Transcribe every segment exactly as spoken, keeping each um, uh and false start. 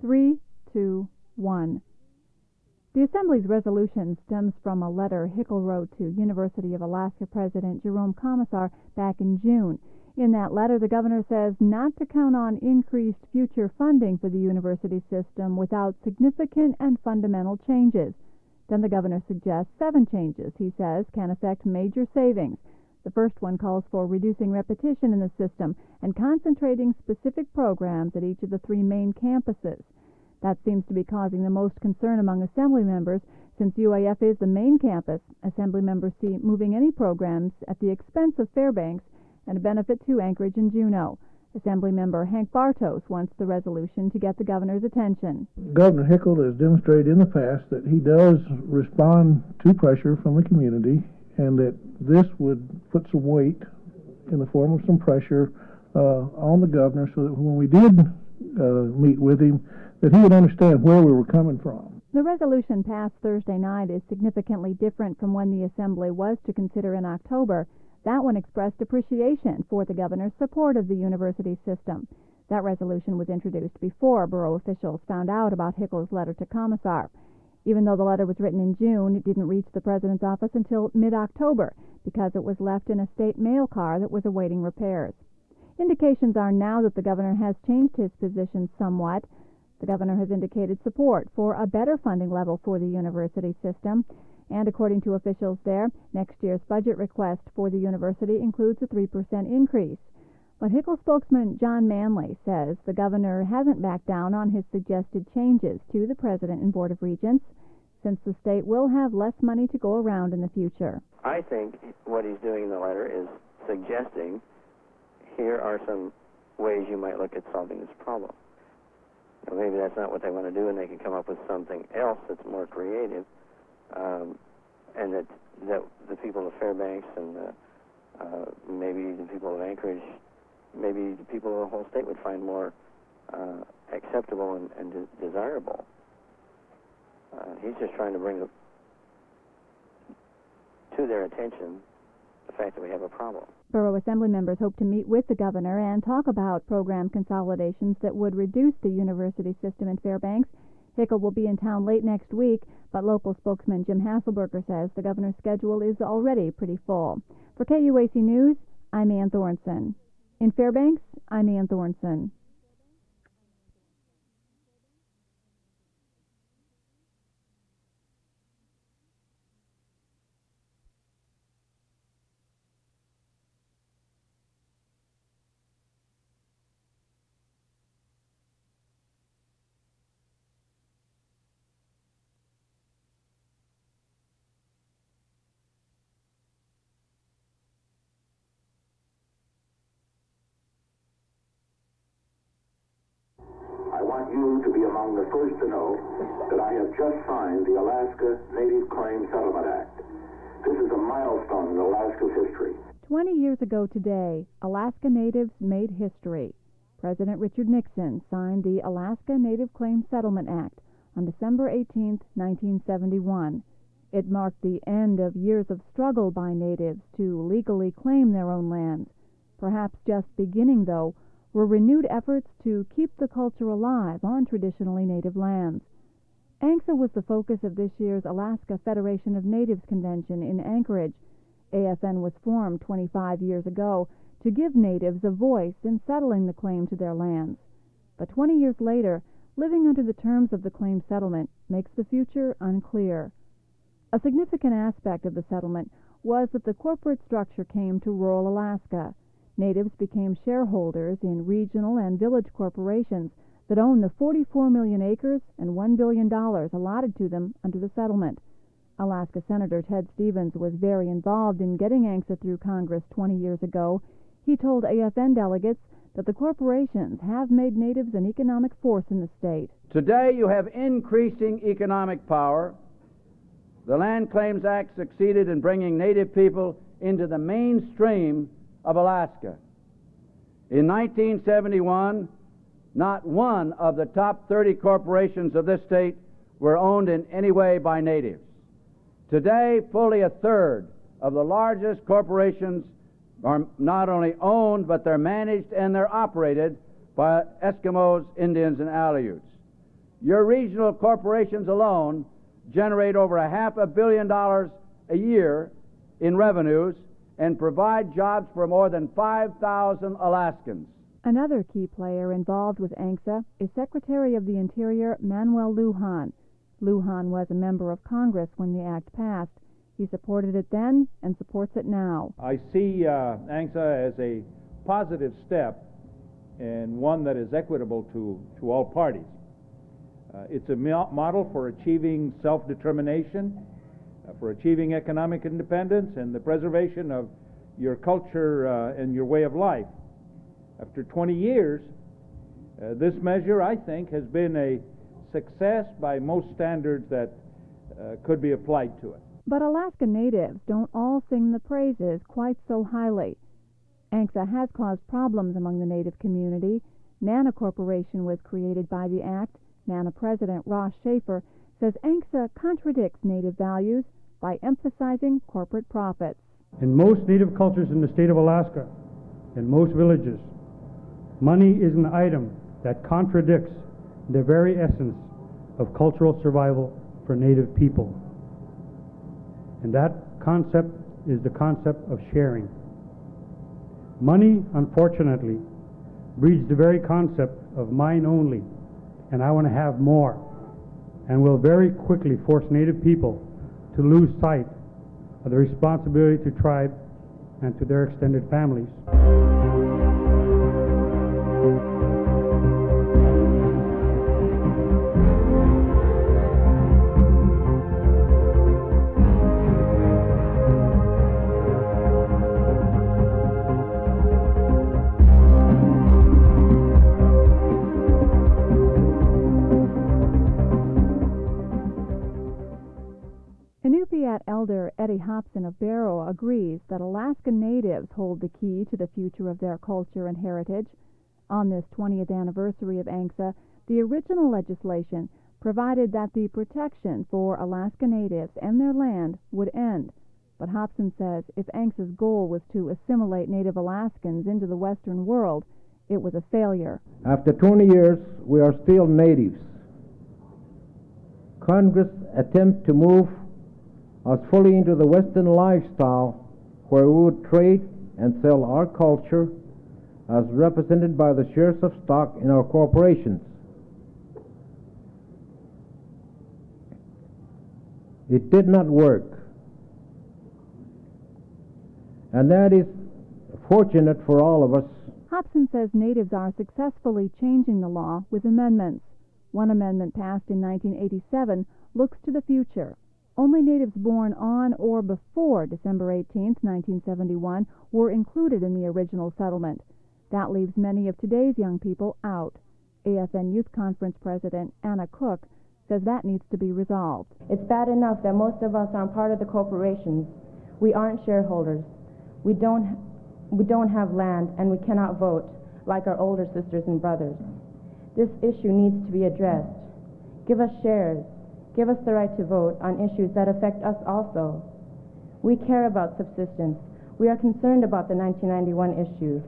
Three, two, one. The Assembly's resolution stems from a letter Hickel wrote to University of Alaska President Jerome Commissar back in June. In that letter, the governor says not to count on increased future funding for the university system without significant and fundamental changes. Then the governor suggests seven changes he says can affect major savings. The first one calls for reducing repetition in the system and concentrating specific programs at each of the three main campuses. That seems to be causing the most concern among Assembly members. Since U A F is the main campus, Assembly members see moving any programs at the expense of Fairbanks and a benefit to Anchorage and Juneau. Assembly member Hank Bartos wants the resolution to get the governor's attention. Governor Hickel has demonstrated in the past that he does respond to pressure from the community, and that this would put some weight in the form of some pressure uh, on the governor, so that when we did uh, meet with him, that he would understand where we were coming from. The resolution passed Thursday night is significantly different from when the Assembly was to consider in October. That one expressed appreciation for the governor's support of the university system. That resolution was introduced before borough officials found out about Hickel's letter to Commissar. Even though the letter was written in June, it didn't reach the president's office until mid-October because it was left in a state mail car that was awaiting repairs. Indications are now that the governor has changed his position somewhat. The governor has indicated support for a better funding level for the university system. And according to officials there, next year's budget request for the university includes a three percent increase. But Hickel spokesman John Manley says the governor hasn't backed down on his suggested changes to the president and board of regents, since the state will have less money to go around in the future. I think what he's doing in the letter is suggesting here are some ways you might look at solving this problem. Now, maybe that's not what they want to do, and they can come up with something else that's more creative. Um, and that, that the people of Fairbanks and the, uh, maybe the people of Anchorage, maybe the people of the whole state would find more uh, acceptable and, and de- desirable. Uh, he's just trying to bring the, to their attention the fact that we have a problem. Borough Assembly members hope to meet with the governor and talk about program consolidations that would reduce the university system in Fairbanks. Hickel will be in town late next week, but local spokesman Jim Hasselberger says the governor's schedule is already pretty full. For K U A C News, I'm Ann Thornson. In Fairbanks, I'm Ann Thornson. I want you to be among the first to know that I have just signed the Alaska Native Claim Settlement Act. This is a milestone in Alaska's history. Twenty years ago today, Alaska Natives made history. President Richard Nixon signed the Alaska Native Claim Settlement Act on December eighteenth, nineteen seventy-one. It marked the end of years of struggle by natives to legally claim their own lands. Perhaps just beginning, though, were renewed efforts to keep the culture alive on traditionally native lands. A N C S A was the focus of this year's Alaska Federation of Natives Convention in Anchorage. A F N was formed twenty-five years ago to give natives a voice in settling the claim to their lands. But twenty years later, living under the terms of the claim settlement makes the future unclear. A significant aspect of the settlement was that the corporate structure came to rural Alaska. Natives became shareholders in regional and village corporations that own the forty-four million acres and one billion dollars allotted to them under the settlement. Alaska Senator Ted Stevens was very involved in getting A N C S A through Congress twenty years ago. He told A F N delegates that the corporations have made natives an economic force in the state. Today you have increasing economic power. The Land Claims Act succeeded in bringing native people into the mainstream of Alaska. In nineteen seventy-one, not one of the top thirty corporations of this state were owned in any way by natives. Today, fully a third of the largest corporations are not only owned, but they're managed and they're operated by Eskimos, Indians, and Aleuts. Your regional corporations alone generate over a half a billion dollars a year in revenues and provide jobs for more than five thousand Alaskans. Another key player involved with ANCSA is Secretary of the Interior Manuel Lujan. Lujan was a member of Congress when the act passed. He supported it then and supports it now. I see uh, ANCSA as a positive step and one that is equitable to, to all parties. Uh, it's a model for achieving self-determination, uh, for achieving economic independence and the preservation of your culture uh, and your way of life. After twenty years, uh, this measure, I think, has been a success by most standards that uh, could be applied to it. But Alaska Natives don't all sing the praises quite so highly. ANCSA has caused problems among the Native community. NANA Corporation was created by the act. NANA President Ross Schaefer says ANCSA contradicts Native values by emphasizing corporate profits. In most Native cultures in the state of Alaska, in most villages, money is an item that contradicts the very essence of cultural survival for Native people. And that concept is the concept of sharing. Money, unfortunately, breeds the very concept of mine only, and I want to have more, and will very quickly force Native people to lose sight of the responsibility to tribe and to their extended families. Inupiat elder Eddie Hobson of Barrow agrees that Alaska Natives hold the key to the future of their culture and heritage. On this twentieth anniversary of ANCSA, the original legislation provided that the protection for Alaska Natives and their land would end. But Hobson says if ANCSA's goal was to assimilate Native Alaskans into the Western world, it was a failure. After twenty years, we are still natives. Congress attempt to move us fully into the Western lifestyle where we would trade and sell our culture as represented by the shares of stock in our corporations. It did not work. And that is fortunate for all of us. Hobson says Natives are successfully changing the law with amendments. One amendment passed in nineteen eighty-seven looks to the future. Only Natives born on or before December eighteenth, nineteen seventy-one were included in the original settlement. That leaves many of today's young people out. A F N Youth Conference President Anna Cook says that needs to be resolved. It's bad enough that most of us aren't part of the corporations. We aren't shareholders. We don't, we don't have land, and we cannot vote like our older sisters and brothers. This issue needs to be addressed. Give us shares. Give us the right to vote on issues that affect us also. We care about subsistence. We are concerned about the nineteen ninety-one issue.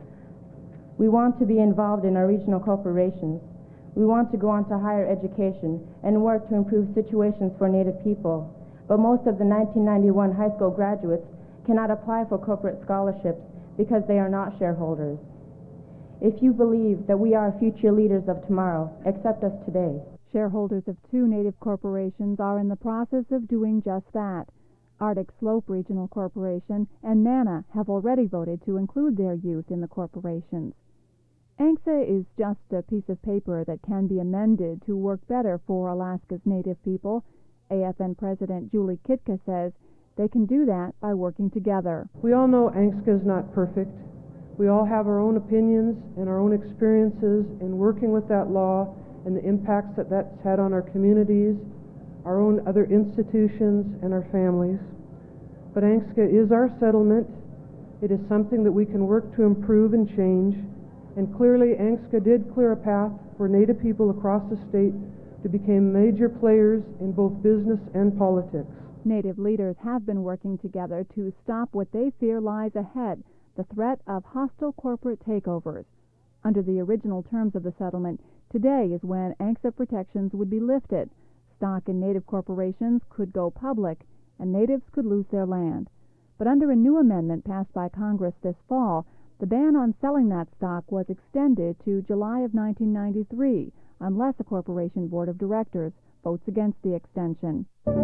We want to be involved in our regional corporations. We want to go on to higher education and work to improve situations for Native people. But most of the nineteen ninety-one high school graduates cannot apply for corporate scholarships because they are not shareholders. If you believe that we are future leaders of tomorrow, accept us today. Shareholders of two Native corporations are in the process of doing just that. Arctic Slope Regional Corporation and NANA have already voted to include their youth in the corporations. ANCSA is just a piece of paper that can be amended to work better for Alaska's Native people. A F N President Julie Kitka says they can do that by working together. We all know ANCSA is not perfect. We all have our own opinions and our own experiences in working with that law and the impacts that that's had on our communities, our own other institutions, and our families. But ANCSA is our settlement. It is something that we can work to improve and change. And clearly, ANCSA did clear a path for Native people across the state to become major players in both business and politics. Native leaders have been working together to stop what they fear lies ahead, the threat of hostile corporate takeovers. Under the original terms of the settlement, today is when A N C S A protections would be lifted. Stock in Native corporations could go public, and natives could lose their land. But under a new amendment passed by Congress this fall, the ban on selling that stock was extended to July of nineteen ninety-three, unless a corporation board of directors votes against the extension.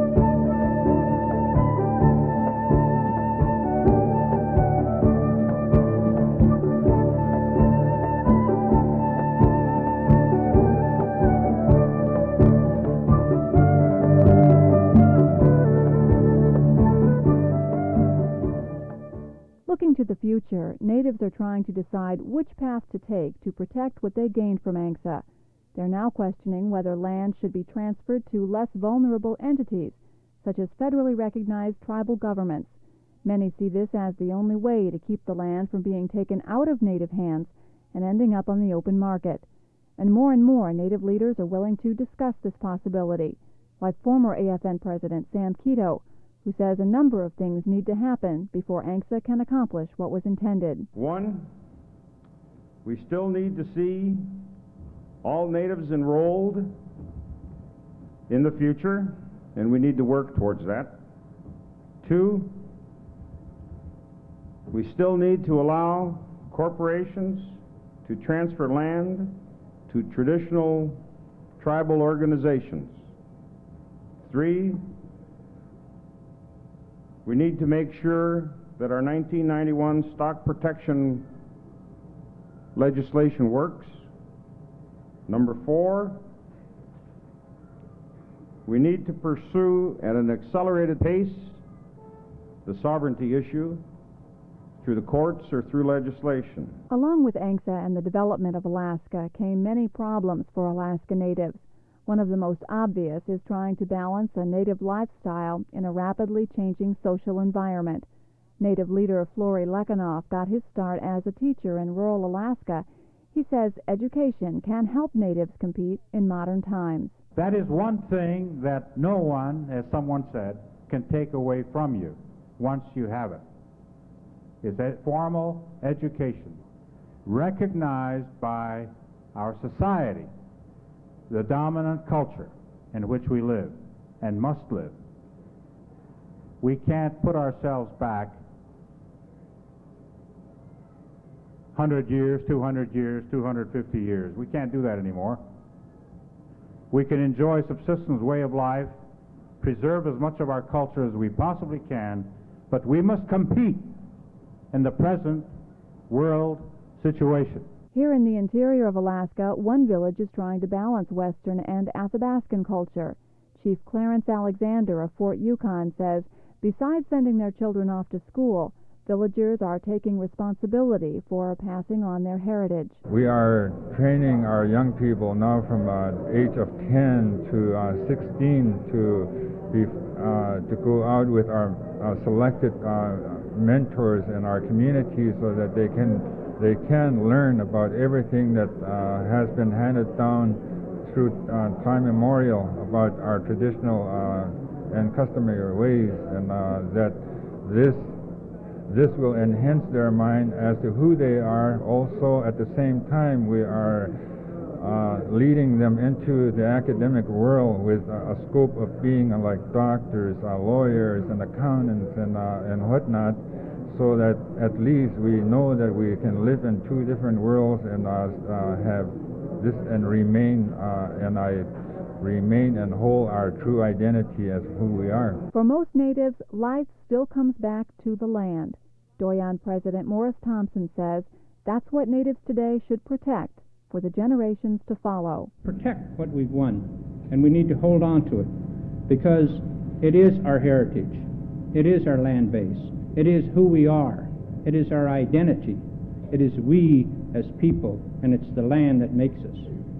Looking to the future, natives are trying to decide which path to take to protect what they gained from A N C S A. They're now questioning whether land should be transferred to less vulnerable entities, such as federally recognized tribal governments. Many see this as the only way to keep the land from being taken out of native hands and ending up on the open market. And more and more native leaders are willing to discuss this possibility, like former A F N President Sam Kito, who says a number of things need to happen before A N C S A can accomplish what was intended. One, we still need to see all natives enrolled in the future, and we need to work towards that. Two, we still need to allow corporations to transfer land to traditional tribal organizations. Three, we need to make sure that our nineteen ninety-one stock protection legislation works. Number four, we need to pursue at an accelerated pace the sovereignty issue through the courts or through legislation. Along with A N C S A and the development of Alaska came many problems for Alaska natives. One of the most obvious is trying to balance a native lifestyle in a rapidly changing social environment. Native leader Flory Lekanoff got his start as a teacher in rural Alaska. He says education can help natives compete in modern times. That is one thing that no one, as someone said, can take away from you once you have it. It's a formal education recognized by our society, the dominant culture in which we live and must live. We can't put ourselves back one hundred years, two hundred years, two hundred fifty years. We can't do that anymore. We can enjoy subsistence way of life, preserve as much of our culture as we possibly can, but we must compete in the present world situation. Here in the interior of Alaska, one village is trying to balance Western and Athabascan culture. Chief Clarence Alexander of Fort Yukon says, besides sending their children off to school, villagers are taking responsibility for passing on their heritage. We are training our young people now from uh, age of ten to uh, sixteen to be uh, to go out with our uh, selected uh, mentors in our community so that they can they can learn about everything that uh, has been handed down through uh, time immemorial about our traditional uh, and customary ways, and uh, that this This will enhance their mind as to who they are. Also, at the same time, we are uh, leading them into the academic world with a, a scope of being uh, like doctors, uh, lawyers, and accountants, and uh, and whatnot, so that at least we know that we can live in two different worlds and uh, uh, have this and remain uh, and I remain and hold our true identity as who we are. For most natives, life still comes back to the land. Doyon President Morris Thompson says that's what natives today should protect for the generations to follow. Protect what we've won, and we need to hold on to it because it is our heritage. It is our land base. It is who we are. It is our identity. It is we as people, and it's the land that makes us.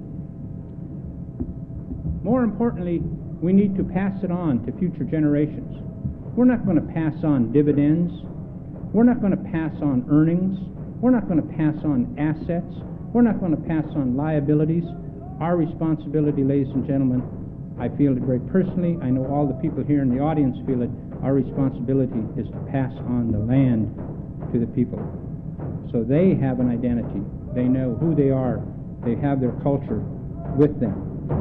More importantly, we need to pass it on to future generations. We're not going to pass on dividends. We're not going to pass on earnings. We're not going to pass on assets. We're not going to pass on liabilities. Our responsibility, ladies and gentlemen, I feel it very personally. I know all the people here in the audience feel it. Our responsibility is to pass on the land to the people. So they have an identity. They know who they are. They have their culture with them.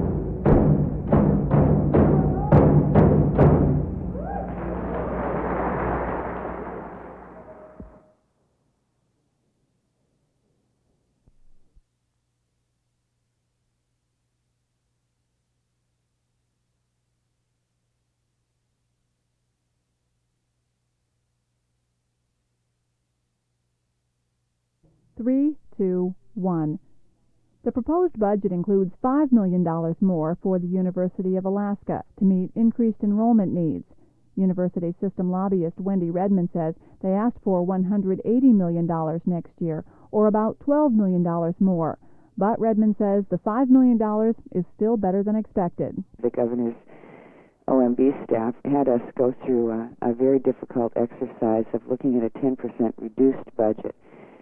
Three, two, one. The proposed budget includes five million dollars more for the University of Alaska to meet increased enrollment needs. University system lobbyist Wendy Redmond says they asked for one hundred eighty million dollars next year, or about twelve million dollars more. But Redmond says the five million dollars is still better than expected. The governor's O M B staff had us go through a, a very difficult exercise of looking at a ten percent reduced budget.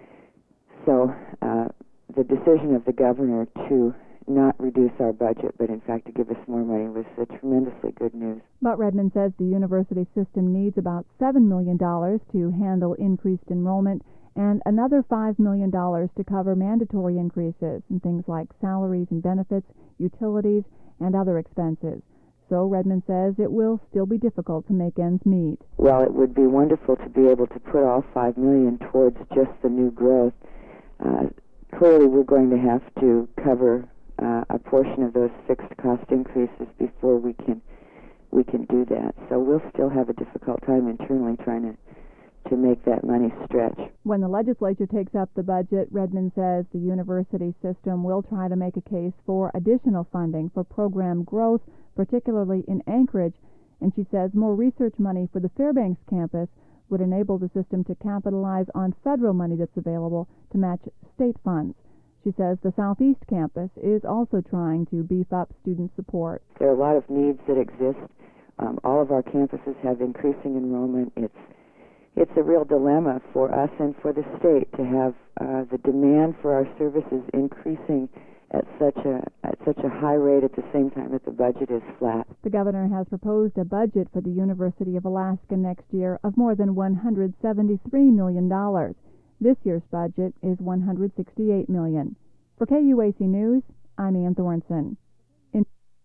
So uh, the decision of the governor to not reduce our budget, but in fact to give us more money, was uh, tremendously good news. But Redmond says the university system needs about seven million dollars to handle increased enrollment and another five million dollars to cover mandatory increases in things like salaries and benefits, utilities, and other expenses. So Redmond says it will still be difficult to make ends meet. Well, it would be wonderful to be able to put all five million dollars towards just the new growth. Uh, clearly, we're going to have to cover uh, a portion of those fixed cost increases before we can we can do that. So we'll still have a difficult time internally trying to to make that money stretch. When the legislature takes up the budget, Redmond says the university system will try to make a case for additional funding for program growth, particularly in Anchorage, and she says more research money for the Fairbanks campus would enable the system to capitalize on federal money that's available to match state funds. She says the Southeast campus is also trying to beef up student support. There are a lot of needs that exist. Um, all of our campuses have increasing enrollment. It's it's a real dilemma for us and for the state to have uh, the demand for our services increasing at such a at such a high rate at the same time that the budget is flat. The governor has proposed a budget for the University of Alaska next year of more than one hundred seventy-three million dollars. This year's budget is one hundred sixty-eight million dollars. For K U A C News, I'm Ann Thornton. In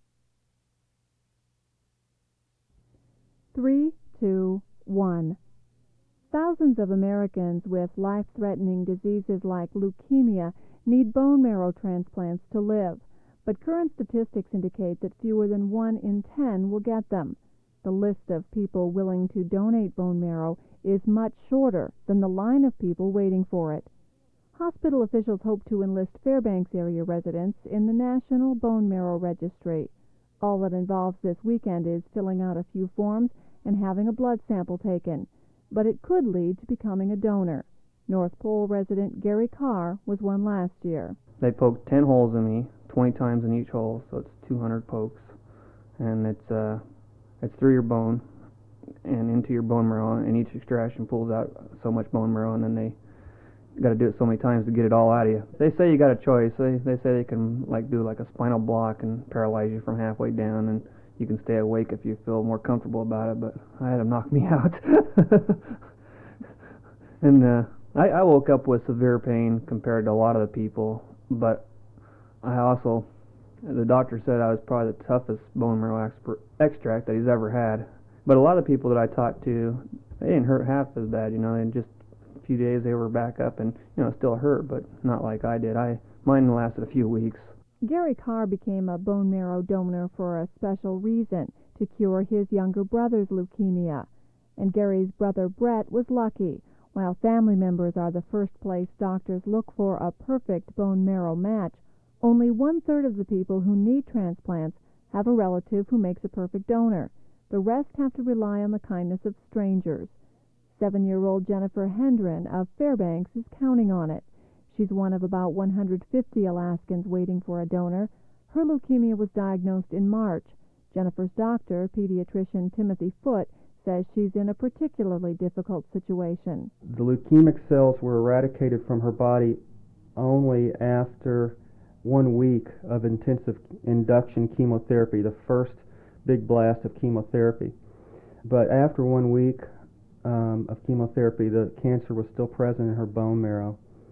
three, two, one. Thousands of Americans with life-threatening diseases like leukemia need bone marrow transplants to live, but current statistics indicate that fewer than one in ten will get them. The list of people willing to donate bone marrow is much shorter than the line of people waiting for it. Hospital officials hope to enlist Fairbanks area residents in the National Bone Marrow Registry. All that involves this weekend is filling out a few forms and having a blood sample taken, but it could lead to becoming a donor. North Pole resident Gary Carr was one last year. They poked ten holes in me, twenty times in each hole, so it's two hundred pokes, and it's uh, it's through your bone and into your bone marrow, and each extraction pulls out so much bone marrow, and then they got to do it so many times to get it all out of you. They say you got a choice. They they say they can like do like a spinal block and paralyze you from halfway down, and you can stay awake if you feel more comfortable about it. But I had them knock me out, and uh, I, I woke up with severe pain compared to a lot of the people. But I also, the doctor said I was probably the toughest bone marrow expert, extract that he's ever had. But a lot of the people that I talked to, they didn't hurt half as bad. You know, they just a few days they were back up and, you know, still hurt, but not like I did. I mine lasted a few weeks. Gary Carr became a bone marrow donor for a special reason, to cure his younger brother's leukemia. And Gary's brother Brett was lucky. While family members are the first place doctors look for a perfect bone marrow match, only one-third of the people who need transplants have a relative who makes a perfect donor. The rest have to rely on the kindness of strangers. Seven-year-old Jennifer Hendren of Fairbanks is counting on it. She's one of about one hundred fifty Alaskans waiting for a donor. Her leukemia was diagnosed in March. Jennifer's doctor, pediatrician Timothy Foote, says she's in a particularly difficult situation. The leukemic cells were eradicated from her body only after one week of intensive induction chemotherapy, the first big blast of chemotherapy. But after one week um, of chemotherapy, the cancer was still present in her bone marrow.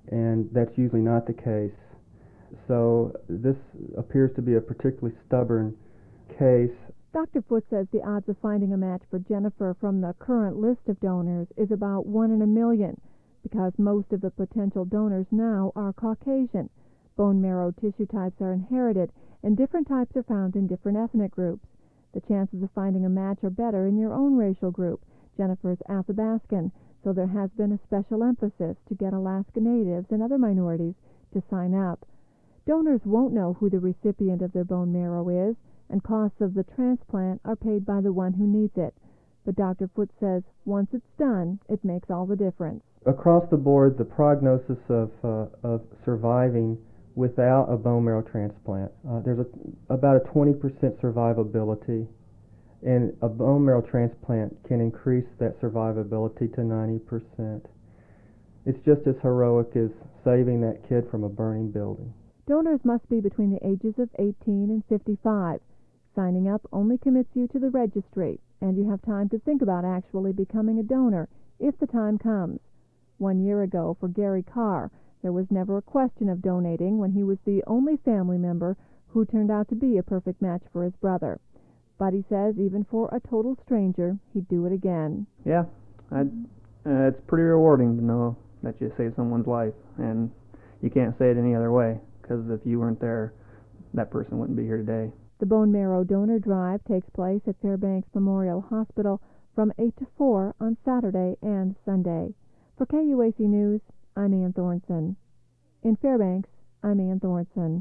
and that's usually not the case. So this appears to be a particularly stubborn case. Doctor Foote says the odds of finding a match for Jennifer from the current list of donors is about one in a million, because most of the potential donors now are Caucasian. Bone marrow tissue types are inherited, and different types are found in different ethnic groups. The chances of finding a match are better in your own racial group. Jennifer's Athabascan, so there has been a special emphasis to get Alaska Natives and other minorities to sign up. Donors won't know who the recipient of their bone marrow is, and costs of the transplant are paid by the one who needs it. But Doctor Foote says once it's done, it makes all the difference. Across the board, the prognosis of, uh, of surviving without a bone marrow transplant, uh, there's a, about a twenty percent survivability, and a bone marrow transplant can increase that survivability to ninety percent. It's just as heroic as saving that kid from a burning building. Donors must be between the ages of eighteen and fifty-five. Signing up only commits you to the registry, and you have time to think about actually becoming a donor if the time comes. One year ago, for Gary Carr, there was never a question of donating when he was the only family member who turned out to be a perfect match for his brother. But he says even for a total stranger, he'd do it again. Yeah, I'd, uh, it's pretty rewarding to know that you saved someone's life, and you can't say it any other way, because if you weren't there, that person wouldn't be here today. The Bone Marrow Donor Drive takes place at Fairbanks Memorial Hospital from eight to four on Saturday and Sunday. For K U A C News, I'm Ann Thornton. In Fairbanks, I'm Ann Thornton.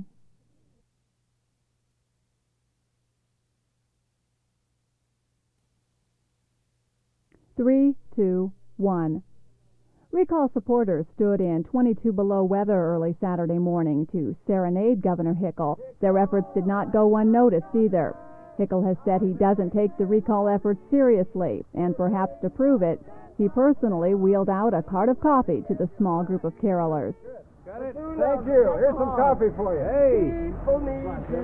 Three, two, one. Recall supporters stood in twenty-two below weather early Saturday morning to serenade Governor Hickel. Their efforts did not go unnoticed either. Hickel has said he doesn't take the recall efforts seriously, and perhaps to prove it, he personally wheeled out a cart of coffee to the small group of carolers. Got it? Thank you. Here's some coffee for you. Hey. People need to.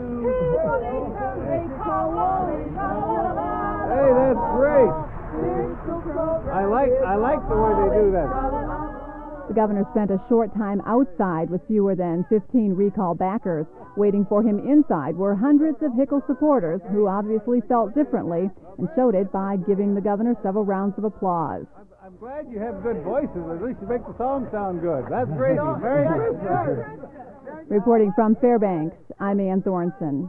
Hey, that's great. I like I like the way they do that. The governor spent a short time outside with fewer than fifteen recall backers. Waiting for him inside were hundreds of Hickel supporters who obviously felt differently and showed it by giving the governor several rounds of applause. I'm, I'm glad you have good voices. At least you make the song sound good. That's great. Merry Christmas. Reporting from Fairbanks, I'm Ann Thornton.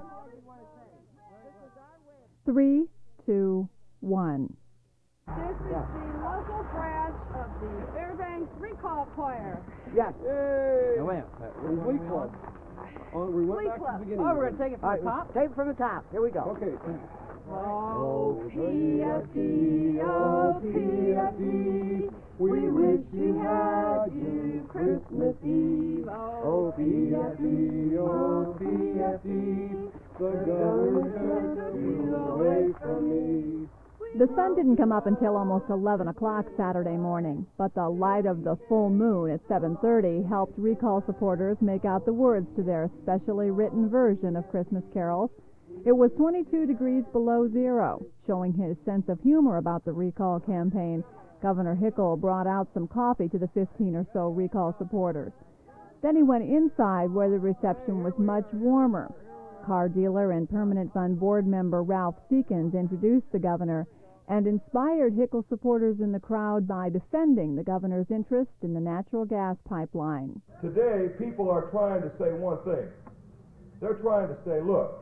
Three, two, one. This is the local branch of the Fairbanks Recall Choir. Yes. Yay. Now, wait. We're Glee Club. Oh, we went Glee back Club. to the beginning. Oh, we're going to take it from All the right, top? Take it from the top. Here we go. Okay. Oh, P F D, oh, P F D, we wish we had you Christmas Eve. Oh, P F D, oh, P F D, the government took you away from me. The sun didn't come up until almost eleven o'clock Saturday morning, but the light of the full moon at seven thirty helped recall supporters make out the words to their specially written version of Christmas carols. It was twenty-two degrees below zero, showing his sense of humor about the recall campaign. Governor Hickel brought out some coffee to the fifteen or so recall supporters. Then he went inside where the reception was much warmer. Car dealer and Permanent Fund board member Ralph Seekins introduced the governor and inspired Hickel supporters in the crowd by defending the governor's interest in the natural gas pipeline. Today, people are trying to say one thing. They're trying to say, look,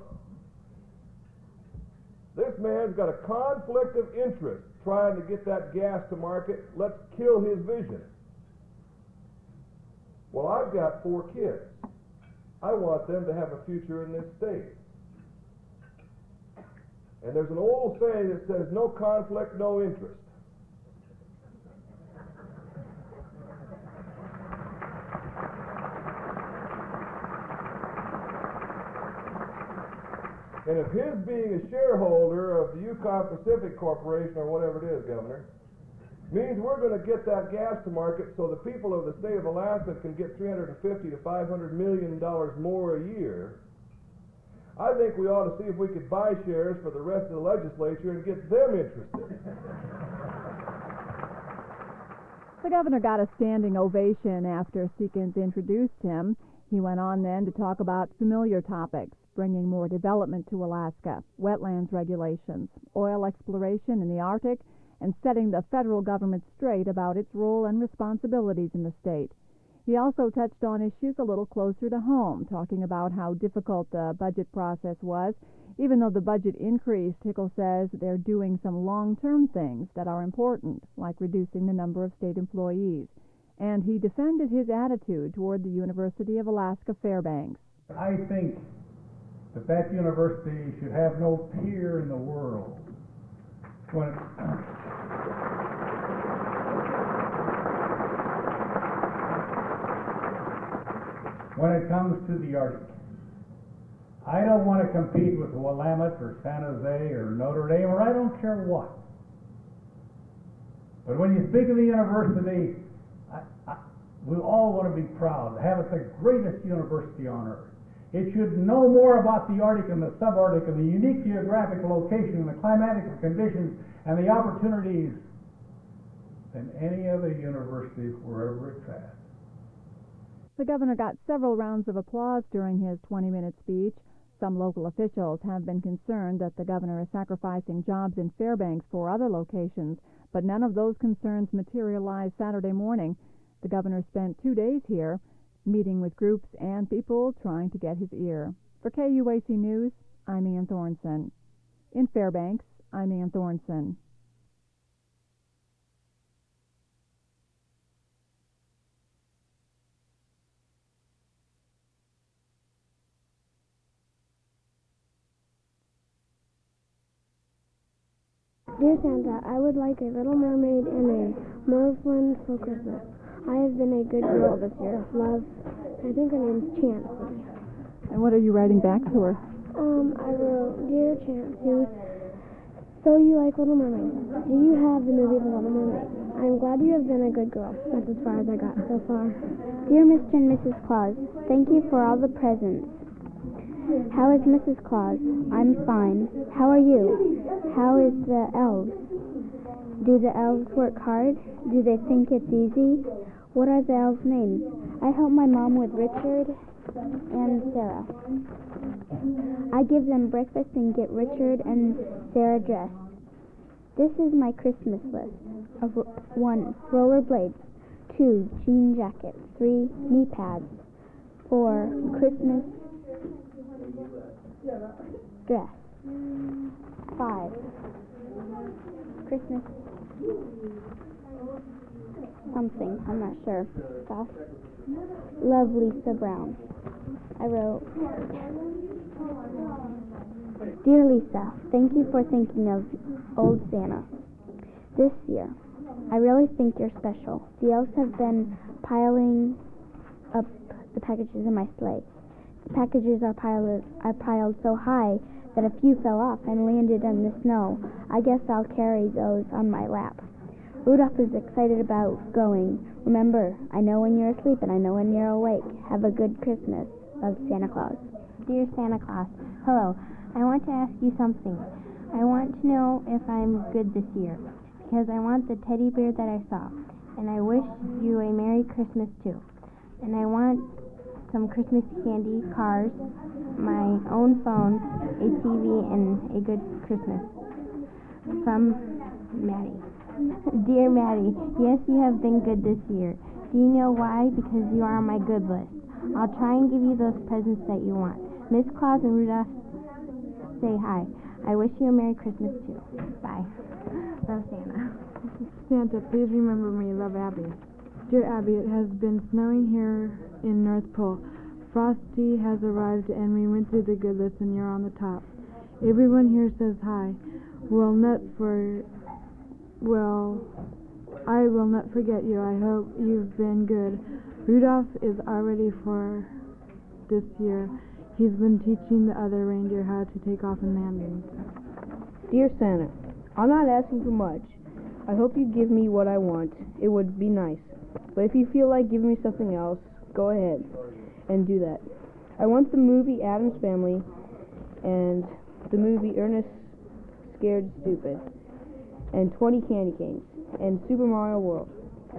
this man's got a conflict of interest trying to get that gas to market. Let's kill his vision. Well, I've got four kids. I want them to have a future in this state. And there's an old saying that says, no conflict, no interest. And if his being a shareholder of the Yukon Pacific Corporation, or whatever it is, Governor, means we're going to get that gas to market so the people of the state of Alaska can get three hundred fifty to five hundred million dollars more a year, I think we ought to see if we could buy shares for the rest of the legislature and get them interested. The governor got a standing ovation after Seekins introduced him. He went on then to talk about familiar topics, bringing more development to Alaska, wetlands regulations, oil exploration in the Arctic, and setting the federal government straight about its role and responsibilities in the state. He also touched on issues a little closer to home, talking about how difficult the budget process was. Even though the budget increased, Hickel says they're doing some long-term things that are important, like reducing the number of state employees. And he defended his attitude toward the University of Alaska Fairbanks. I think that that university should have no peer in the world. When it, when it comes to the Arctic, I don't want to compete with Willamette or San Jose or Notre Dame, or I don't care what. But when you speak of the university, I, I, we all want to be proud to have it the greatest university on earth. It should know more about the Arctic and the subarctic and the unique geographic location and the climatic conditions and the opportunities than any other university wherever it's at. The governor got several rounds of applause during his twenty-minute speech. Some local officials have been concerned that the governor is sacrificing jobs in Fairbanks for other locations, but none of those concerns materialized Saturday morning. The governor spent two days here, meeting with groups and people trying to get his ear. For K U A C News, I'm Ann Thornson. In Fairbanks, I'm Ann Thornson. Dear Santa, I would like a Little Mermaid and a Merlin for Christmas. I have been a good girl this year. Love, I think her name's Chansey. And what are you writing back to her? Um, I wrote, Dear Chansey, so you like Little Mermaid. Do you have the movie The Little Mermaid? I am glad you have been a good girl. That's as far as I got so far. Dear Mister and Missus Claus, thank you for all the presents. How is Missus Claus? I'm fine. How are you? How is the elves? Do the elves work hard? Do they think it's easy? What are the elves' names? I help my mom with Richard and Sarah. I give them breakfast and get Richard and Sarah dressed. This is my Christmas list. Of one, rollerblades. Two, jean jackets. Three, knee pads. Four, Christmas dress. Five, Christmas something, I'm not sure. Stuff. Love, Lisa Brown. I wrote, Dear Lisa, thank you for thinking of old Santa. This year, I really think you're special. The elves have been piling up the packages in my sleigh. The packages are piled, are piled so high that a few fell off and landed in the snow. I guess I'll carry those on my lap. Rudolph is excited about going. Remember, I know when you're asleep and I know when you're awake. Have a good Christmas. Love, Santa Claus. Dear Santa Claus, hello. I want to ask you something. I want to know if I'm good this year, because I want the teddy bear that I saw, and I wish you a Merry Christmas too. And I want some Christmas candy, cars, my own phone, a T V, and a good Christmas. From Maddie. Dear Maddie, yes, you have been good this year. Do you know why? Because you are on my good list. I'll try and give you those presents that you want. Miss Claus and Rudolph say hi. I wish you a Merry Christmas too. Bye. Love, Santa. Santa, please remember me. Love, Abby. Dear Abby, it has been snowing here in North Pole. Frosty has arrived and we went through the good list and you're on the top. Everyone here says hi. Well, not for... Well, I will not forget you. I hope you've been good. Rudolph is all ready for this year. He's been teaching the other reindeer how to take off in landings. Dear Santa, I'm not asking for much. I hope you give me what I want. It would be nice. But if you feel like giving me something else, go ahead and do that. I want the movie Addams Family and the movie Ernest Scared Stupid and twenty candy canes and Super Mario World.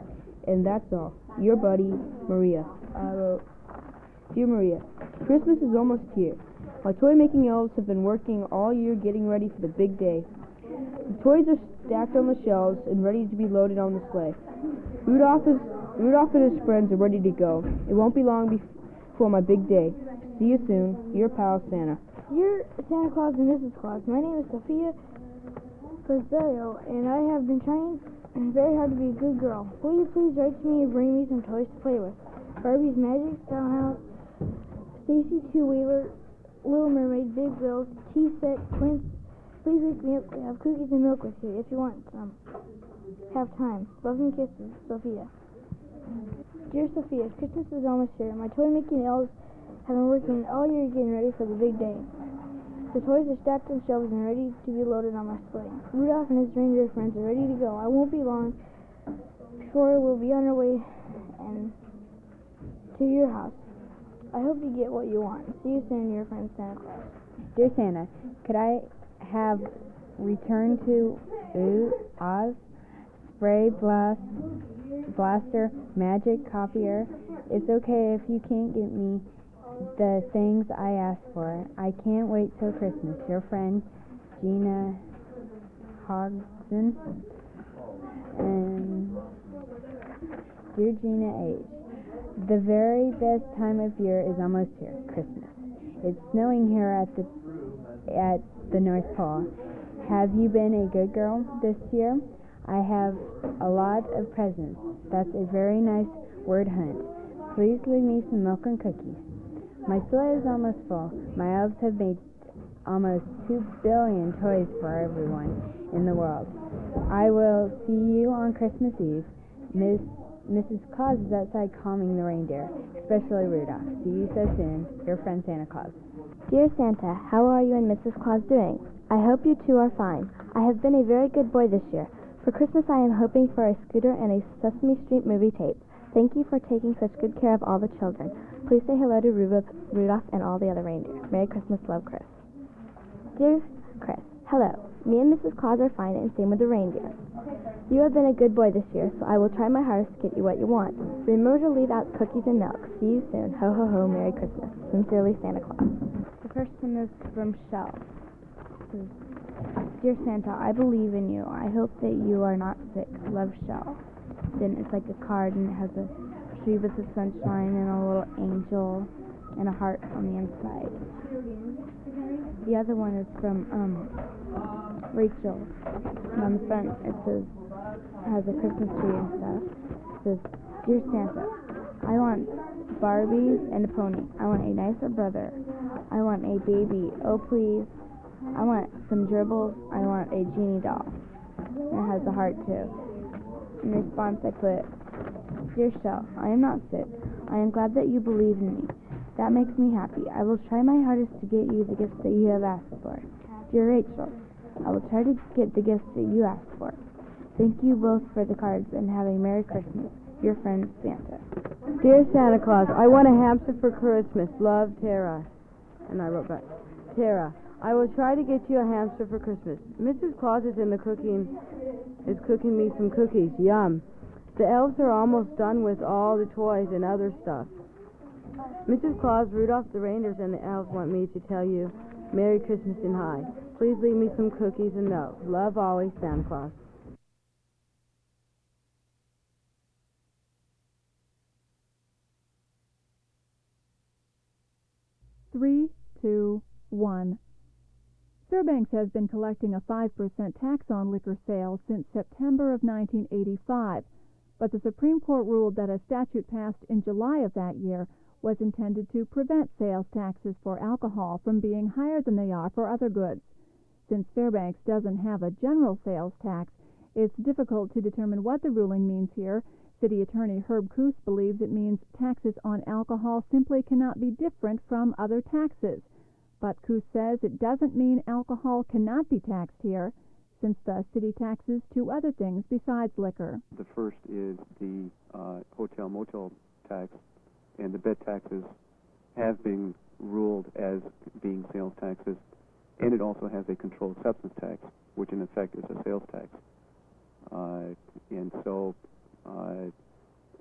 And that's all. Your buddy, Maria. I wrote, Dear Maria, Christmas is almost here. My toy-making elves have been working all year getting ready for the big day. The toys are stacked on the shelves and ready to be loaded on the sleigh. Rudolph is Rudolph and his friends are ready to go. It won't be long before my big day. See you soon. Your pal, Santa. Dear Santa Claus and Missus Claus, my name is Sophia Pozzillo, and I have been trying very hard to be a good girl. Will you please write to me and bring me some toys to play with? Barbie's Magic Dollhouse, Stacy Two Wheeler, Little Mermaid, Big Wheels, Tea Set, Quince. Please wake me up to have cookies and milk with you if you want some. Have time. Love and kisses, Sophia. Dear Sophia, Christmas is almost here. My toy-making elves have been working all year getting ready for the big day. The toys are stacked on shelves and ready to be loaded on my sleigh. Rudolph and his reindeer friends are ready to go. I won't be long before we'll be on our way and to your house. I hope you get what you want. See you soon, your friend Santa Claus. Dear Santa, could I have Return to Oz, Spray Blast, Blaster, Magic Copier? It's okay if you can't get me the things I asked for. I can't wait till Christmas. Your friend, Gina Hodgson. And Dear Gina H., the very best time of year is almost here, Christmas. It's snowing here at the at the North Pole. Have you been a good girl this year? I have a lot of presents. That's a very nice word hunt. Please leave me some milk and cookies. My sleigh is almost full. My elves have made almost two billion toys for everyone in the world. I will see you on Christmas Eve. Miss Missus Claus is outside calming the reindeer, especially Rudolph. See you so soon. Your friend Santa Claus. Dear Santa, how are you and Missus Claus doing? I hope you two are fine. I have been a very good boy this year. For Christmas I am hoping for a scooter and a Sesame Street movie tape. Thank you for taking such good care of all the children. Please say hello to Rudolph and all the other reindeer. Merry Christmas, love, Chris. Dear Chris, hello. Me and Missus Claus are fine, and same with the reindeer. You have been a good boy this year, so I will try my hardest to get you what you want. Remember to leave out cookies and milk. See you soon. Ho, ho, ho. Merry Christmas. Sincerely, Santa Claus. The first one is from Shell. Dear Santa, I believe in you. I hope that you are not sick. Love, Shell. Then it's like a card, and it has a tree with the sunshine and a little angel and a heart on the inside. The other one is from um, Rachel. And on the front it says, has a Christmas tree and stuff. It says, Dear Santa, I want Barbies and a pony. I want a nicer brother. I want a baby. Oh, please. I want some gerbils. I want a genie doll. And it has a heart, too. In response, I put, Dear Shell, I am not sick. I am glad that you believe in me. That makes me happy. I will try my hardest to get you the gifts that you have asked for. Dear Rachel, I will try to get the gifts that you asked for. Thank you both for the cards, and have a Merry Christmas. Your friend, Santa. Dear Santa Claus, I want a hamster for Christmas. Love, Tara. And I wrote back, Tara, I will try to get you a hamster for Christmas. Missus Claus is in the cooking, is cooking me some cookies. Yum. The elves are almost done with all the toys and other stuff. Missus Claus, Rudolph the reindeers, and the elves want me to tell you Merry Christmas and hi. Please leave me some cookies and milk. Love always, Santa Claus. Three, two, one. Fairbanks has been collecting a five percent tax on liquor sales since September of nineteen eighty-five, but the Supreme Court ruled that a statute passed in July of that year was intended to prevent sales taxes for alcohol from being higher than they are for other goods. Since Fairbanks doesn't have a general sales tax, it's difficult to determine what the ruling means here. City Attorney Herb Coos believes it means taxes on alcohol simply cannot be different from other taxes. But Coos says it doesn't mean alcohol cannot be taxed here, since the city taxes two other things besides liquor. The first is the uh, hotel motel tax, and the bed taxes have been ruled as being sales taxes, and it also has a controlled substance tax, which in effect is a sales tax. Uh, and so uh,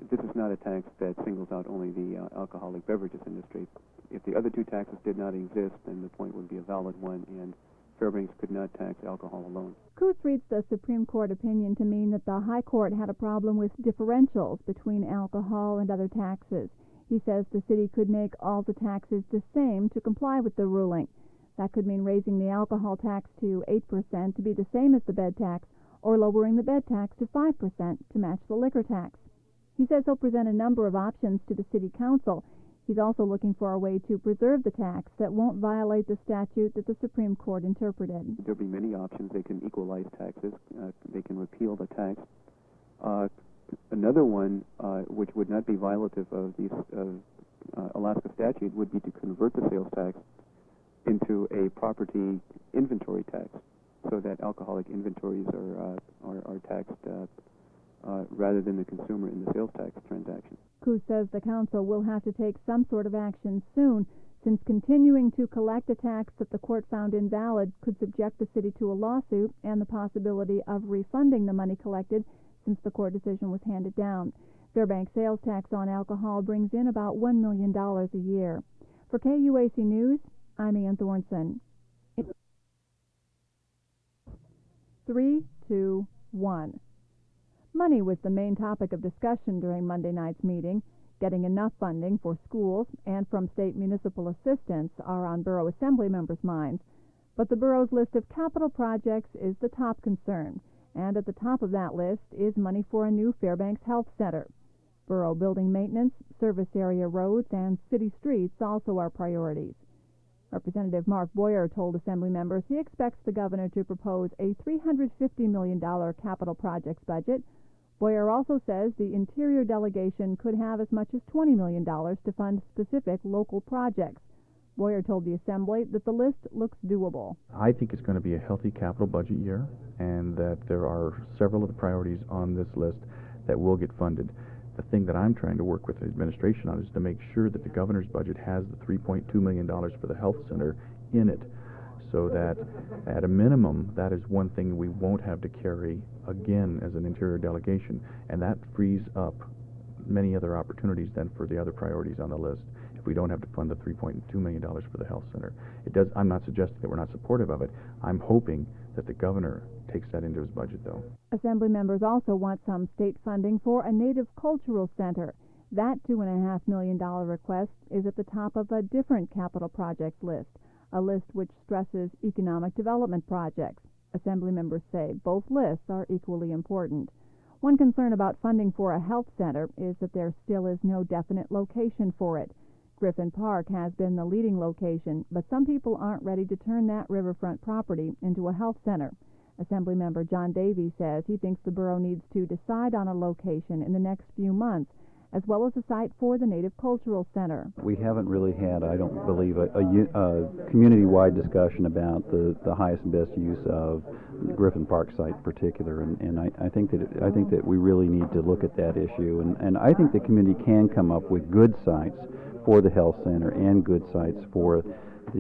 this is not a tax that singles out only the uh, alcoholic beverages industry. If the other two taxes did not exist, then the point would be a valid one, and Fairbanks could not tax alcohol alone. Coos reads the Supreme Court opinion to mean that the High Court had a problem with differentials between alcohol and other taxes. He says the city could make all the taxes the same to comply with the ruling. That could mean raising the alcohol tax to eight percent to be the same as the bed tax, or lowering the bed tax to five percent to match the liquor tax. He says he'll present a number of options to the City Council. He's also looking for a way to preserve the tax that won't violate the statute that the Supreme Court interpreted. There'll be many options. They can equalize taxes. Uh, they can repeal the tax. Uh, another one, uh, which would not be violative of the uh, uh, Alaska statute, would be to convert the sales tax into a property inventory tax, so that alcoholic inventories are uh, are, are taxed uh, uh, rather than the consumer in the sales tax transaction. Coos says the council will have to take some sort of action soon, since continuing to collect a tax that the court found invalid could subject the city to a lawsuit and the possibility of refunding the money collected since the court decision was handed down. Fairbanks sales tax on alcohol brings in about one million dollars a year. For K U A C News, I'm Ann Thornton. Three, two, one. Money was the main topic of discussion during Monday night's meeting. Getting enough funding for schools and from state municipal assistance are on Borough Assembly members' minds. But the borough's list of capital projects is the top concern, and at the top of that list is money for a new Fairbanks Health Center. Borough building maintenance, service area roads, and city streets also are priorities. Representative Mark Boyer told Assembly members he expects the governor to propose a three hundred fifty million dollars capital projects budget. Boyer also says the Interior delegation could have as much as twenty million dollars to fund specific local projects. Boyer told the Assembly that the list looks doable. I think it's going to be a healthy capital budget year, and that there are several of the priorities on this list that will get funded. The thing that I'm trying to work with the administration on is to make sure that the governor's budget has the three point two million dollars for the health center in it, so that at a minimum, that is one thing we won't have to carry again as an Interior delegation, and that frees up many other opportunities then for the other priorities on the list if we don't have to fund the three point two million dollars for the health center. It does. I'm not suggesting that we're not supportive of it. I'm hoping that the governor takes that into his budget, though. Assembly members also want some state funding for a Native Cultural Center. That two point five million dollars request is at the top of a different capital projects list, a list which stresses economic development projects. Assembly members say both lists are equally important. One concern about funding for a health center is that there still is no definite location for it. Griffin Park has been the leading location, but some people aren't ready to turn that riverfront property into a health center. Assemblymember John Davies says he thinks the borough needs to decide on a location in the next few months, as well as a site for the Native Cultural Center. We haven't really had, I don't believe, a, a, a community-wide discussion about the, the highest and best use of the Griffin Park site in particular, and, and I, I think that it, I think that we really need to look at that issue, and, and I think the community can come up with good sites for the health center and good sites for the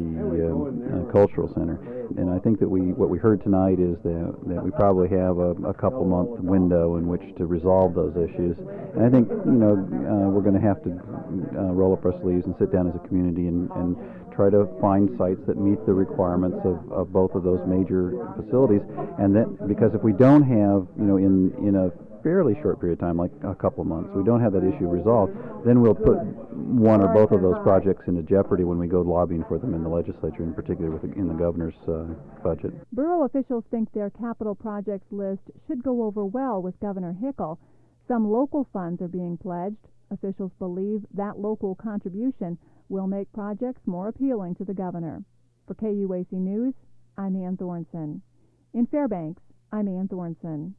um, uh, cultural center. And I think that we what we heard tonight is that, that we probably have a, a couple month window in which to resolve those issues. And I think, you know, uh, we're going to have to uh, roll up our sleeves and sit down as a community and, and try to find sites that meet the requirements of, of both of those major facilities. And that, because if we don't have, you know, in, in a fairly short period of time, like a couple months, we don't have that issue resolved, then we'll put one or both of those projects into jeopardy when we go lobbying for them in the legislature, in particular with the, in the governor's uh, budget. Borough officials think their capital projects list should go over well with Governor Hickel. Some local funds are being pledged. Officials believe that local contribution will make projects more appealing to the governor. For K U A C News, I'm Ann Thornton. In Fairbanks, I'm Ann Thornton.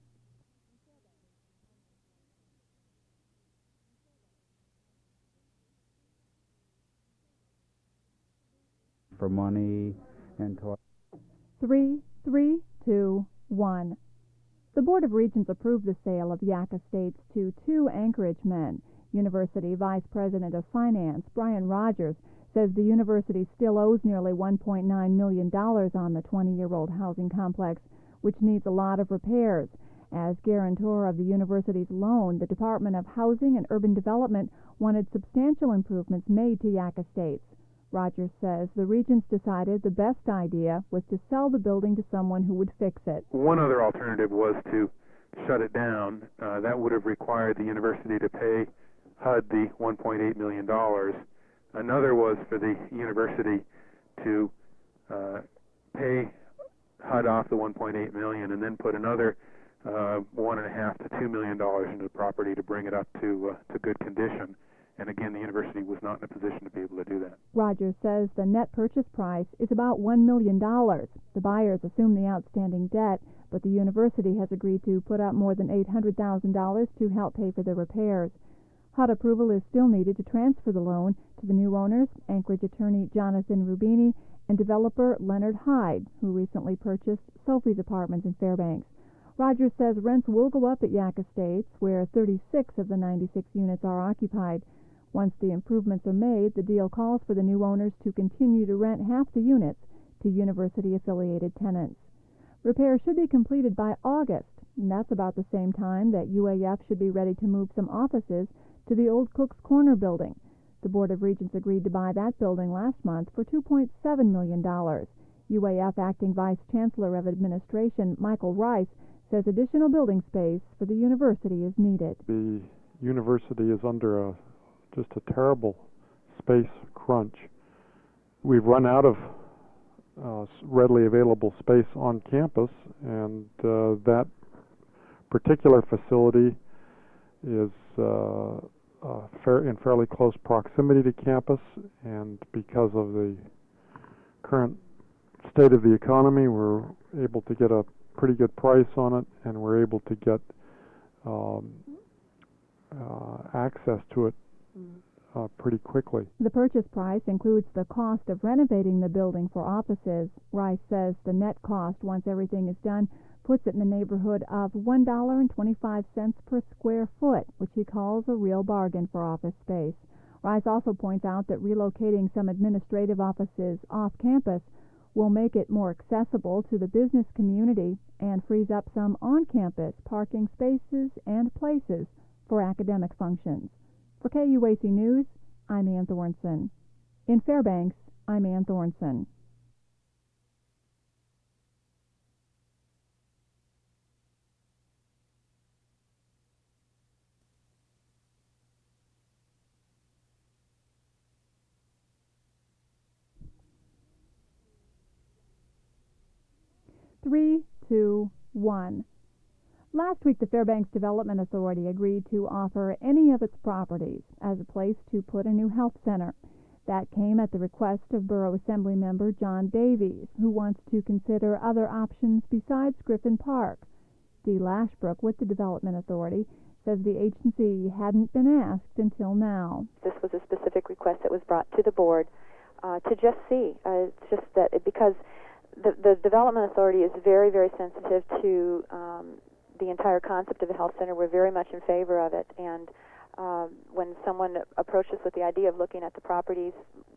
For money and to Three, three, two, one. The Board of Regents approved the sale of Yak Estates to two Anchorage men. University Vice President of Finance, Brian Rogers, says the university still owes nearly one point nine million dollars on the twenty-year-old housing complex, which needs a lot of repairs. As guarantor of the university's loan, the Department of Housing and Urban Development wanted substantial improvements made to Yak Estates. Rogers says the Regents decided the best idea was to sell the building to someone who would fix it. One other alternative was to shut it down. Uh, that would have required the university to pay H U D the one point eight million dollars. Another was for the university to uh, pay H U D off the one point eight million dollars and then put another uh, one and a half to two million dollars into the property to bring it up to uh, to good condition. And again, the university was not in a position to be able to do that. Rogers says the net purchase price is about one million dollars. The buyers assume the outstanding debt, but the university has agreed to put up more than eight hundred thousand dollars to help pay for the repairs. H U D approval is still needed to transfer the loan to the new owners, Anchorage attorney Jonathan Rubini and developer Leonard Hyde, who recently purchased Sophie's Apartments in Fairbanks. Rogers says rents will go up at Yak Estates, where thirty-six of the ninety-six units are occupied. Once the improvements are made, the deal calls for the new owners to continue to rent half the units to university-affiliated tenants. Repairs should be completed by August, and that's about the same time that U A F should be ready to move some offices to the old Cook's Corner building. The Board of Regents agreed to buy that building last month for two point seven million dollars. U A F Acting Vice Chancellor of Administration Michael Rice says additional building space for the university is needed. The university is under a just a terrible space crunch. We've run out of uh, readily available space on campus, and uh, that particular facility is uh, uh, fair, in fairly close proximity to campus, and because of the current state of the economy, we're able to get a pretty good price on it, and we're able to get um, uh, access to it Uh, pretty quickly. The purchase price includes the cost of renovating the building for offices. Rice says the net cost, once everything is done, puts it in the neighborhood of one dollar and twenty-five cents per square foot, which he calls a real bargain for office space. Rice also points out that relocating some administrative offices off campus will make it more accessible to the business community and frees up some on-campus parking spaces and places for academic functions. For K U A C News, I'm Ann Thornson. In Fairbanks, I'm Ann Thornson. Three, two, one. Last week, the Fairbanks Development Authority agreed to offer any of its properties as a place to put a new health center. That came at the request of Borough Assembly member John Davies, who wants to consider other options besides Griffin Park. Dee Lashbrook with the Development Authority says the agency hadn't been asked until now. This was a specific request that was brought to the board uh, to just see. Uh, it's just that it, because the, the Development Authority is very, very sensitive to um, the entire concept of a health center. We're very much in favor of it, and um, when someone approached us with the idea of looking at the properties,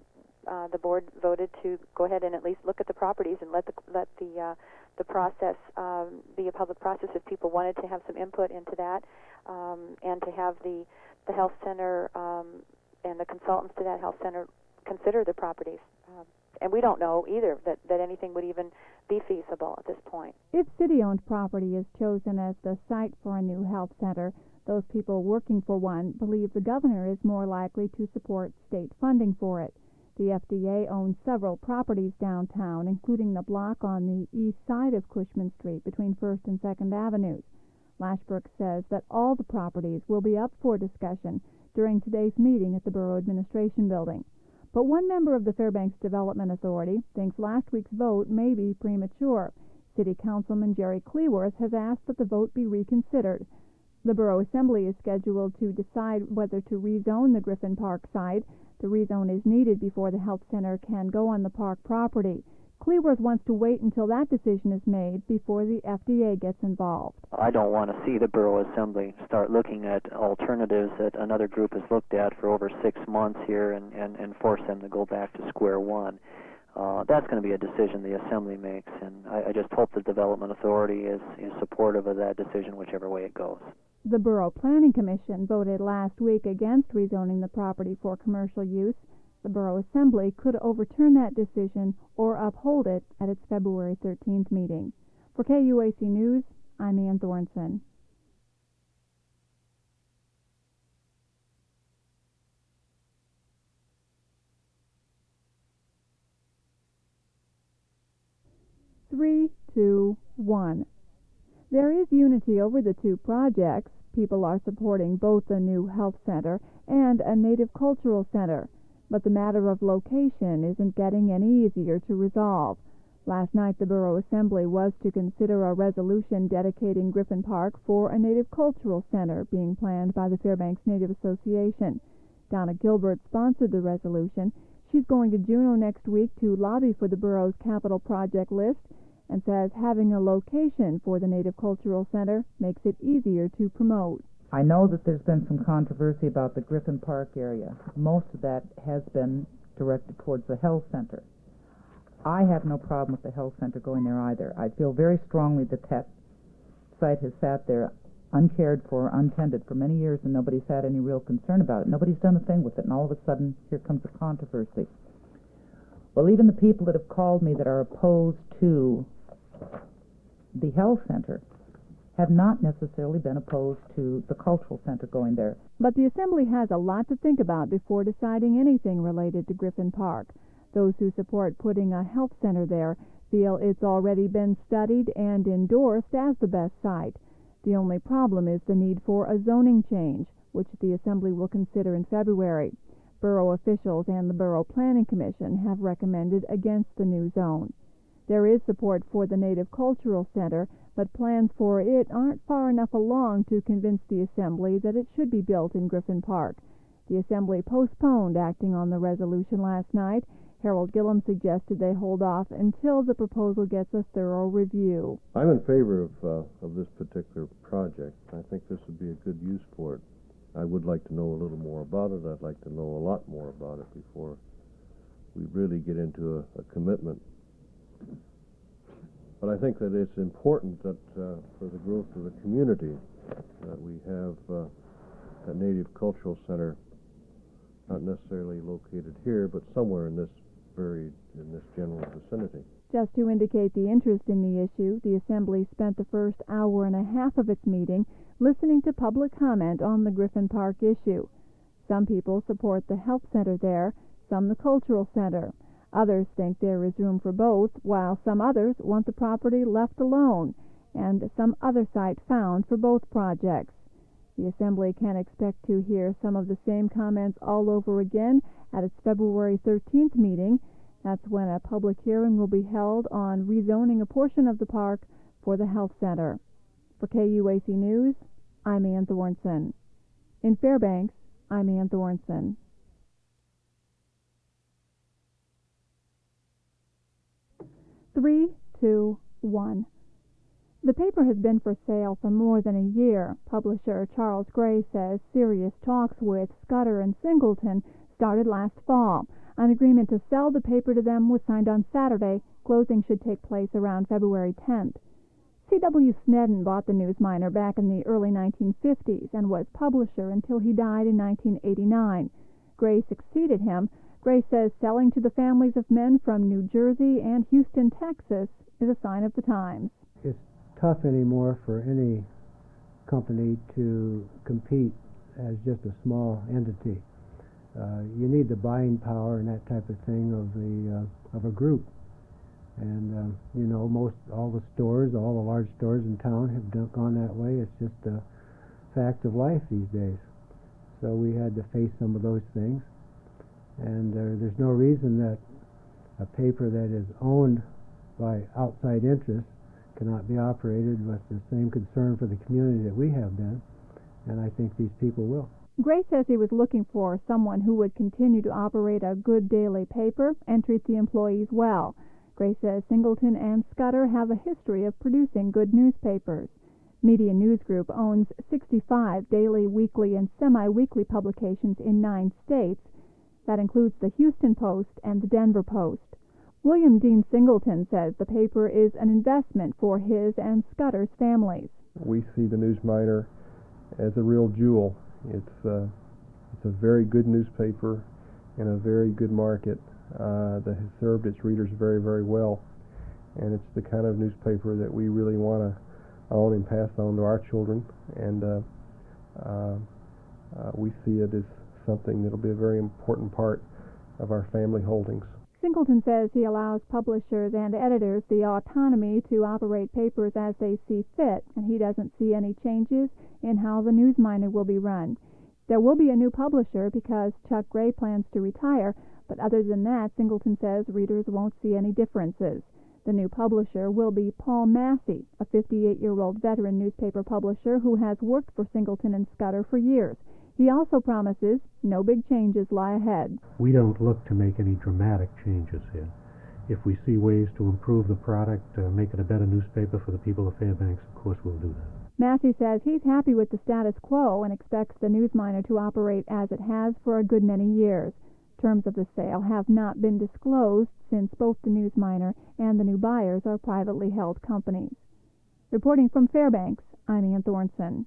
uh, the board voted to go ahead and at least look at the properties and let the let the uh, the process um, be a public process if people wanted to have some input into that, um, and to have the the health center um, and the consultants to that health center consider the properties. Um, And we don't know either that, that anything would even be feasible at this point. If city-owned property is chosen as the site for a new health center, those people working for one believe the governor is more likely to support state funding for it. The F D A owns several properties downtown, including the block on the east side of Cushman Street between First and Second Avenues. Lashbrook says that all the properties will be up for discussion during today's meeting at the Borough Administration Building. But one member of the Fairbanks Development Authority thinks last week's vote may be premature. City Councilman Jerry Cleworth has asked that the vote be reconsidered. The Borough Assembly is scheduled to decide whether to rezone the Griffin Park site. The rezone is needed before the health center can go on the park property. Cleworth wants to wait until that decision is made before the F D A gets involved. I don't want to see the Borough Assembly start looking at alternatives that another group has looked at for over six months here and, and, and force them to go back to square one. uh, that's going to be a decision the Assembly makes, and I, I just hope the Development Authority is, is supportive of that decision whichever way it goes. The Borough Planning Commission voted last week against rezoning the property for commercial use. The Borough Assembly could overturn that decision or uphold it at its February thirteenth meeting. For K U A C News, I'm Ann Thornson. Three, two, one. There is unity over the two projects. People are supporting both the new health center and a native cultural center, but the matter of location isn't getting any easier to resolve. Last night, the Borough Assembly was to consider a resolution dedicating Griffin Park for a native cultural center being planned by the Fairbanks Native Association. Donna Gilbert sponsored the resolution. She's going to Juneau next week to lobby for the borough's capital project list and says having a location for the Native Cultural Center makes it easier to promote. I know that there's been some controversy about the Griffin Park area. Most of that has been directed towards the health center. I have no problem with the health center going there either. I feel very strongly that that site has sat there uncared for, untended for many years, and nobody's had any real concern about it. Nobody's done a thing with it, and all of a sudden, here comes a controversy. Well, even the people that have called me that are opposed to the health center have not necessarily been opposed to the cultural center going there. But the Assembly has a lot to think about before deciding anything related to Griffin Park. Those who support putting a health center there feel it's already been studied and endorsed as the best site. The only problem is the need for a zoning change, which the Assembly will consider in February. Borough officials and the Borough Planning Commission have recommended against the new zone. There is support for the Native Cultural Center, but plans for it aren't far enough along to convince the Assembly that it should be built in Griffin Park. The Assembly postponed acting on the resolution last night. Harold Gillum suggested they hold off until the proposal gets a thorough review. I'm in favor of, uh, of this particular project. I think this would be a good use for it. I would like to know a little more about it. I'd like to know a lot more about it before we really get into a, a commitment. But I think that it's important that uh, for the growth of the community that we have uh, a Native Cultural Center, not necessarily located here, but somewhere in this very in this general vicinity. Just to indicate the interest in the issue, the Assembly spent the first hour and a half of its meeting listening to public comment on the Griffin Park issue. Some people support the health center there, some the cultural center. Others think there is room for both, while some others want the property left alone, and some other site found for both projects. The Assembly can expect to hear some of the same comments all over again at its February thirteenth meeting. That's when a public hearing will be held on rezoning a portion of the park for the health center. For K U A C News, I'm Ann Thornson. In Fairbanks, I'm Ann Thornson. Three, two, one. The paper has been for sale for more than a year. Publisher Charles Gray says serious talks with Scudder and Singleton started last fall. An agreement to sell the paper to them was signed on Saturday. Closing should take place around February tenth. C W Snedden bought the News-Miner back in the early nineteen fifties and was publisher until he died in nineteen eighty-nine. Gray succeeded him. Gray says selling to the families of men from New Jersey and Houston, Texas is a sign of the times. It's tough anymore for any company to compete as just a small entity. Uh, you need the buying power and that type of thing of the uh, of a group. And uh, you know, most all the stores, all the large stores in town have done, gone that way. It's just a fact of life these days. So we had to face some of those things. And uh, there's no reason that a paper that is owned by outside interests cannot be operated with the same concern for the community that we have been, and I think these people will. Gray says he was looking for someone who would continue to operate a good daily paper and treat the employees well. Gray says Singleton and Scudder have a history of producing good newspapers. Media News Group owns sixty-five daily, weekly, and semi-weekly publications in nine states. That includes the Houston Post and the Denver Post. William Dean Singleton says the paper is an investment for his and Scudder's families. We see the News Miner as a real jewel. It's, uh, it's a very good newspaper in a very good market uh, that has served its readers very, very well. And it's the kind of newspaper that we really want to own and pass on to our children. And uh, uh, uh, we see it as something that will be a very important part of our family holdings. Singleton says he allows publishers and editors the autonomy to operate papers as they see fit, and he doesn't see any changes in how the News Miner will be run. There will be a new publisher because Chuck Gray plans to retire, but other than that, Singleton says readers won't see any differences. The new publisher will be Paul Massey, a fifty-eight-year-old veteran newspaper publisher who has worked for Singleton and Scudder for years. He also promises no big changes lie ahead. We don't look to make any dramatic changes here. If we see ways to improve the product, uh, make it a better newspaper for the people of Fairbanks, of course we'll do that. Massey says he's happy with the status quo and expects the News Miner to operate as it has for a good many years. Terms of the sale have not been disclosed since both the News Miner and the new buyers are privately held companies. Reporting from Fairbanks, I'm Ann Thornton.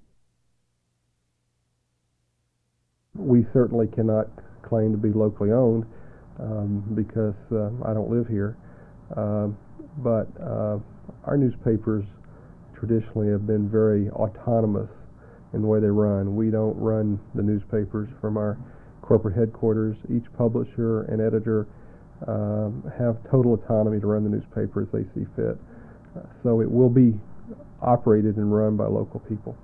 We certainly cannot claim to be locally owned um, because uh, I don't live here. Uh, but uh, our newspapers traditionally have been very autonomous in the way they run. We don't run the newspapers from our corporate headquarters. Each publisher and editor um, have total autonomy to run the newspaper as they see fit. Uh, so it will be operated and run by local people.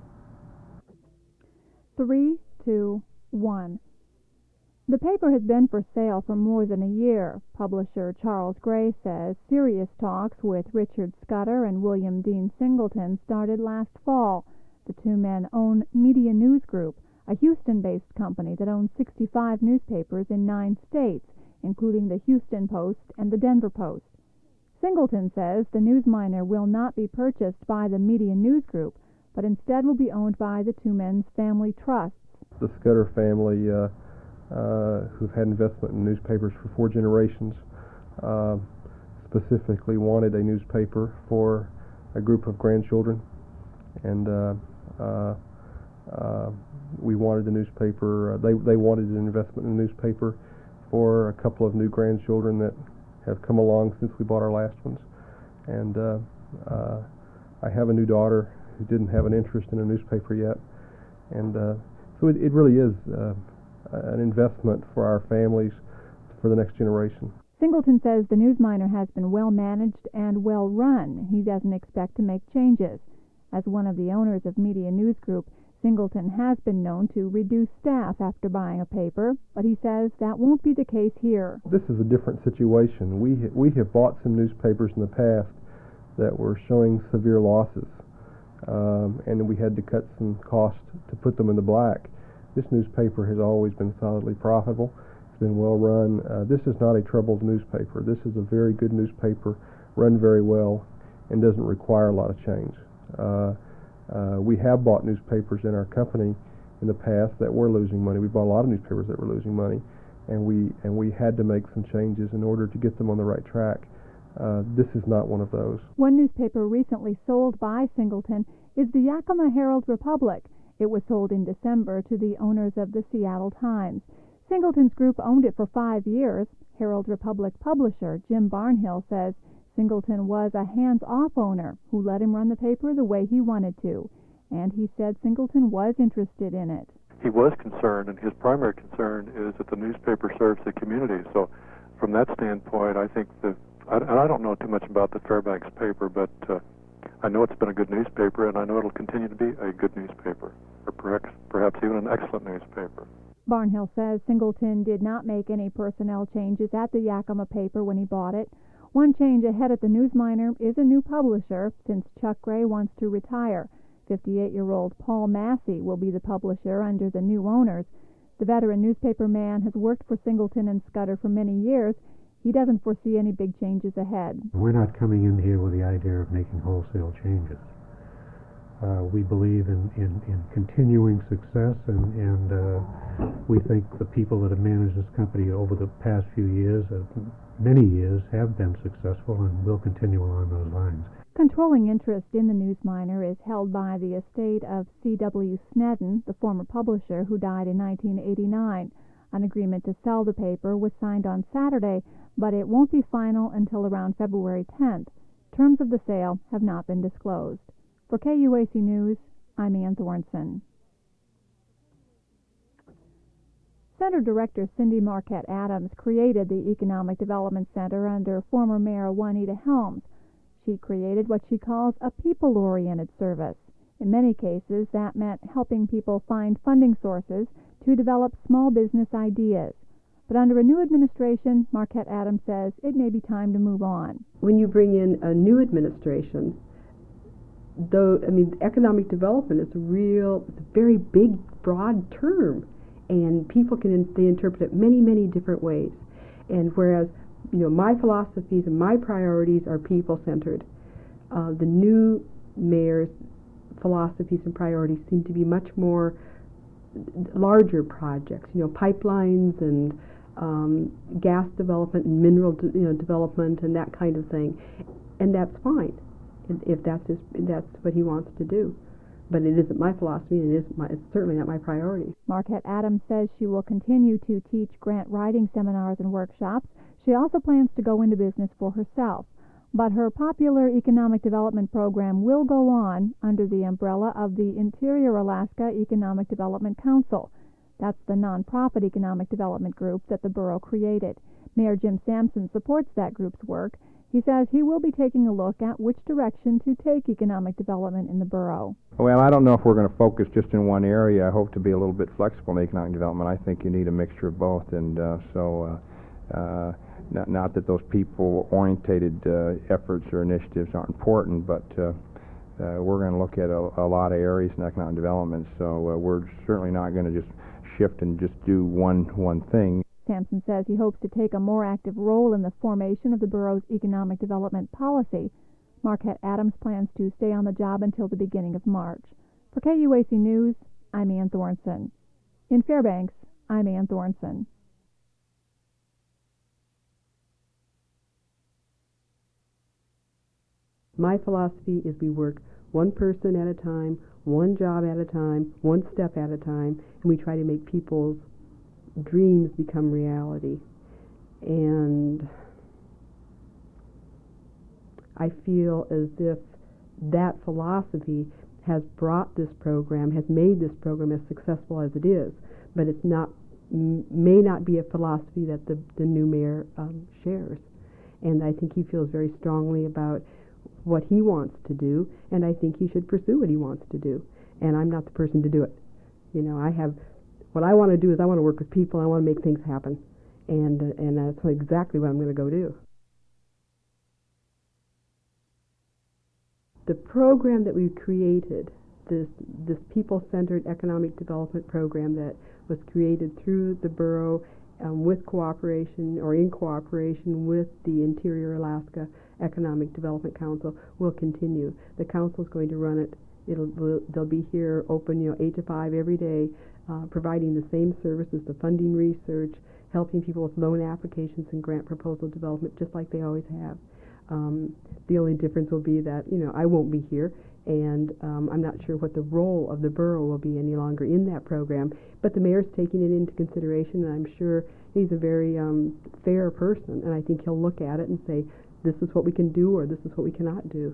Three, two, one. The paper has been for sale for more than a year. Publisher Charles Gray says serious talks with Richard Scudder and William Dean Singleton started last fall. The two men own Media News Group, a Houston-based company that owns sixty-five newspapers in nine states, including the Houston Post and the Denver Post. Singleton says the News Miner will not be purchased by the Media News Group, but instead will be owned by the two men's family trusts. The Scudder family, uh, uh, who've had investment in newspapers for four generations, uh, specifically wanted a newspaper for a group of grandchildren, and uh, uh, uh, we wanted the newspaper. Uh, they they wanted an investment in a newspaper for a couple of new grandchildren that have come along since we bought our last ones, and uh, uh, I have a new daughter who didn't have an interest in a newspaper yet, and uh, so it, it really is uh, an investment for our families for the next generation. Singleton says the News Miner has been well managed and well run. He doesn't expect to make changes. As one of the owners of Media News Group, Singleton has been known to reduce staff after buying a paper, but he says that won't be the case here. This is a different situation. We ha- we have bought some newspapers in the past that were showing severe losses, um, and we had to cut some costs to put them in the black. This newspaper has always been solidly profitable. It's been well run. Uh, this is not a troubled newspaper. This is a very good newspaper, run very well, and doesn't require a lot of change. Uh, Uh, we have bought newspapers in our company in the past that were losing money. We bought a lot of newspapers that were losing money, and we and we had to make some changes in order to get them on the right track. Uh, this is not one of those. One newspaper recently sold by Singleton is the Yakima Herald Republic. It was sold in December to the owners of the Seattle Times. Singleton's group owned it for five years. Herald Republic publisher Jim Barnhill says Singleton was a hands-off owner who let him run the paper the way he wanted to, and he said Singleton was interested in it. He was concerned, and his primary concern is that the newspaper serves the community. So from that standpoint, I think that, and I don't know too much about the Fairbanks paper, but uh, I know it's been a good newspaper, and I know it'll continue to be a good newspaper, or perhaps, perhaps even an excellent newspaper. Barnhill says Singleton did not make any personnel changes at the Yakima paper when he bought it. One change ahead at the News Miner is a new publisher, since Chuck Gray wants to retire. fifty-eight-year-old Paul Massey will be the publisher under the new owners. The veteran newspaper man has worked for Singleton and Scudder for many years. He doesn't foresee any big changes ahead. We're not coming in here with the idea of making wholesale changes. Uh, we believe in, in, in continuing success, and, and uh, we think the people that have managed this company over the past few years, uh, many years, have been successful and will continue along those lines. Controlling interest in the News Miner is held by the estate of C W Snedden, the former publisher who died in nineteen eighty-nine. An agreement to sell the paper was signed on Saturday, but it won't be final until around February tenth. Terms of the sale have not been disclosed. For K U A C News, I'm Ann Thornson. Center Director Cindy Marquette Adams created the Economic Development Center under former Mayor Juanita Helms. She created what she calls a people-oriented service. In many cases, that meant helping people find funding sources to develop small business ideas. But under a new administration, Marquette Adams says it may be time to move on. When you bring in a new administration, though, I mean, economic development is a real, it's a very big, broad term, and people can they interpret it many, many different ways. And whereas, you know, my philosophies and my priorities are people-centered, uh, the new mayor's philosophies and priorities seem to be much more larger projects, you know, pipelines and um, gas development and mineral, de you know, development and that kind of thing, and that's fine. If that's his, that's what he wants to do, but it isn't my philosophy, and it isn't my, it's certainly not my priority. Marquette Adams says she will continue to teach grant writing seminars and workshops. She also plans to go into business for herself, but her popular economic development program will go on under the umbrella of the Interior Alaska Economic Development Council. That's the nonprofit economic development group that the borough created. Mayor Jim Sampson supports that group's work. He says he will be taking a look at which direction to take economic development in the borough. Well, I don't know if we're going to focus just in one area. I hope to be a little bit flexible in economic development. I think you need a mixture of both, and uh, so uh, uh, not, not that those people-orientated uh, efforts or initiatives aren't important, but uh, uh, we're going to look at a, a lot of areas in economic development, so uh, we're certainly not going to just shift and just do one one thing. Sampson says he hopes to take a more active role in the formation of the borough's economic development policy. Marquette Adams plans to stay on the job until the beginning of March. For K U A C News, I'm Ann Thornson. In Fairbanks, I'm Ann Thornson. My philosophy is we work one person at a time, one job at a time, one step at a time, and we try to make people's dreams become reality. And I feel as if that philosophy has brought this program, has made this program as successful as it is, but it's not, m may not be a philosophy that the, the new mayor um, shares. And I think he feels very strongly about what he wants to do, and I think he should pursue what he wants to do. And I'm not the person to do it. You know, I have, what I want to do is I want to work with people, I want to make things happen. And, uh, and that's exactly what I'm going to go do. The program that we created, this, this people-centered economic development program that was created through the borough um, with cooperation or in cooperation with the Interior Alaska Economic Development Council, will continue. The council is going to run it. It'll, will, they'll be here open, you know, eight to five every day, uh, providing the same services, the funding research, helping people with loan applications and grant proposal development, just like they always have. Um, the only difference will be that, you know, I won't be here, and um, I'm not sure what the role of the borough will be any longer in that program, but the mayor's taking it into consideration, and I'm sure he's a very um, fair person, and I think he'll look at it and say, this is what we can do, or this is what we cannot do.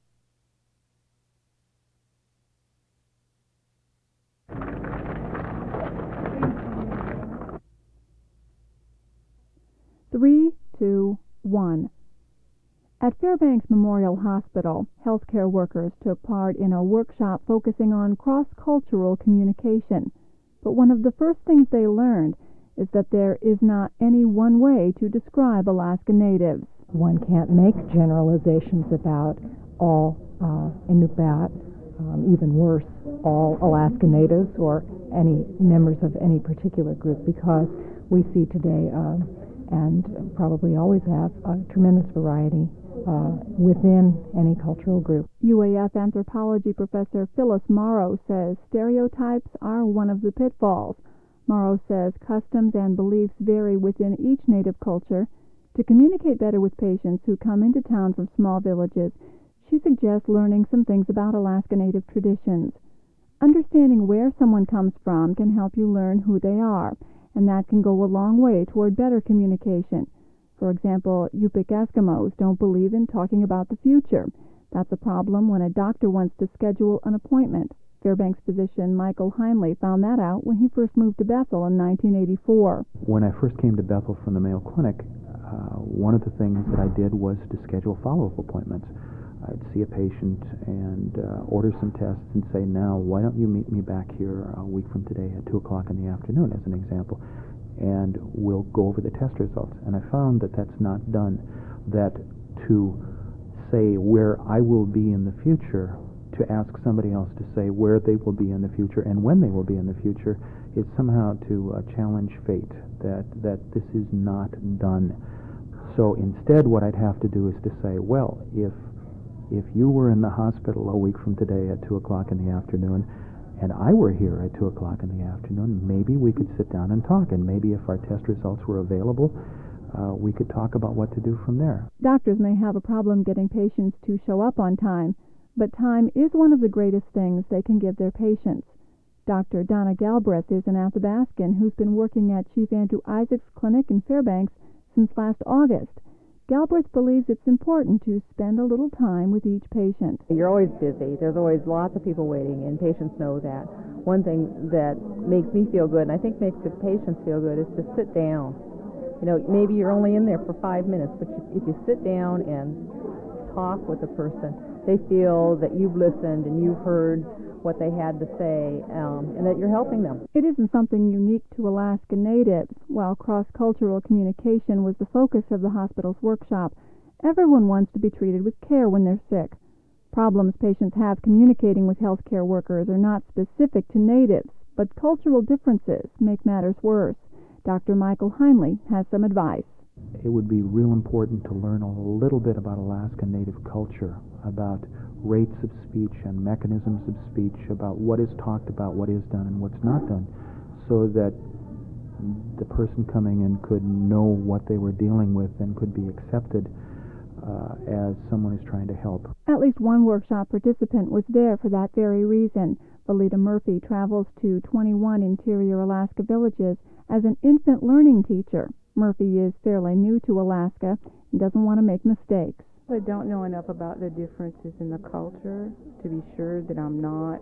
Three, two, one. At Fairbanks Memorial Hospital, healthcare workers took part in a workshop focusing on cross-cultural communication. But one of the first things they learned is that there is not any one way to describe Alaska Natives. One can't make generalizations about all uh, Inupiat, um, even worse, all Alaska Natives or any members of any particular group, because we see today uh, and probably always have a tremendous variety uh, within any cultural group. U A F anthropology professor Phyllis Morrow says stereotypes are one of the pitfalls. Morrow says customs and beliefs vary within each Native culture. To communicate better with patients who come into town from small villages, she suggests learning some things about Alaska Native traditions. Understanding where someone comes from can help you learn who they are, and that can go a long way toward better communication. For example, Yupik Eskimos don't believe in talking about the future. That's a problem when a doctor wants to schedule an appointment. Fairbanks physician Michael Heinley found that out when he first moved to Bethel in nineteen eighty-four. When I first came to Bethel from the Mayo Clinic, uh, one of the things that I did was to schedule follow-up appointments. I'd see a patient and uh, order some tests and say, now, why don't you meet me back here a week from today at two o'clock in the afternoon, as an example, and we'll go over the test results. And I found that that's not done, that to say where I will be in the future, to ask somebody else to say where they will be in the future and when they will be in the future, is somehow to uh, challenge fate, that, that this is not done. So instead what I'd have to do is to say, well, if if you were in the hospital a week from today at two o'clock in the afternoon and I were here at two o'clock in the afternoon, maybe we could sit down and talk, and maybe if our test results were available, uh, we could talk about what to do from there. Doctors may have a problem getting patients to show up on time, but time is one of the greatest things they can give their patients. Doctor Donna Galbraith is an Athabascan who's been working at Chief Andrew Isaacs Clinic in Fairbanks since last August. Galbraith believes it's important to spend a little time with each patient. You're always busy. There's always lots of people waiting, and patients know that. One thing that makes me feel good, and I think makes the patients feel good, is to sit down. You know, maybe you're only in there for five minutes, but if you sit down and talk with a person, they feel that you've listened and you've heard what they had to say, um, and that you're helping them. It isn't something unique to Alaska Natives. While cross-cultural communication was the focus of the hospital's workshop, everyone wants to be treated with care when they're sick. Problems patients have communicating with healthcare workers are not specific to Natives, but cultural differences make matters worse. Doctor Michael Heinley has some advice. It would be real important to learn a little bit about Alaska Native culture, about rates of speech and mechanisms of speech, about what is talked about, what is done, and what's not done, so that the person coming in could know what they were dealing with and could be accepted uh, as someone who's trying to help. At least one workshop participant was there for that very reason. Valita Murphy travels to twenty-one interior Alaska villages as an infant learning teacher. Murphy is fairly new to Alaska and doesn't want to make mistakes. I don't know enough about the differences in the culture to be sure that I'm not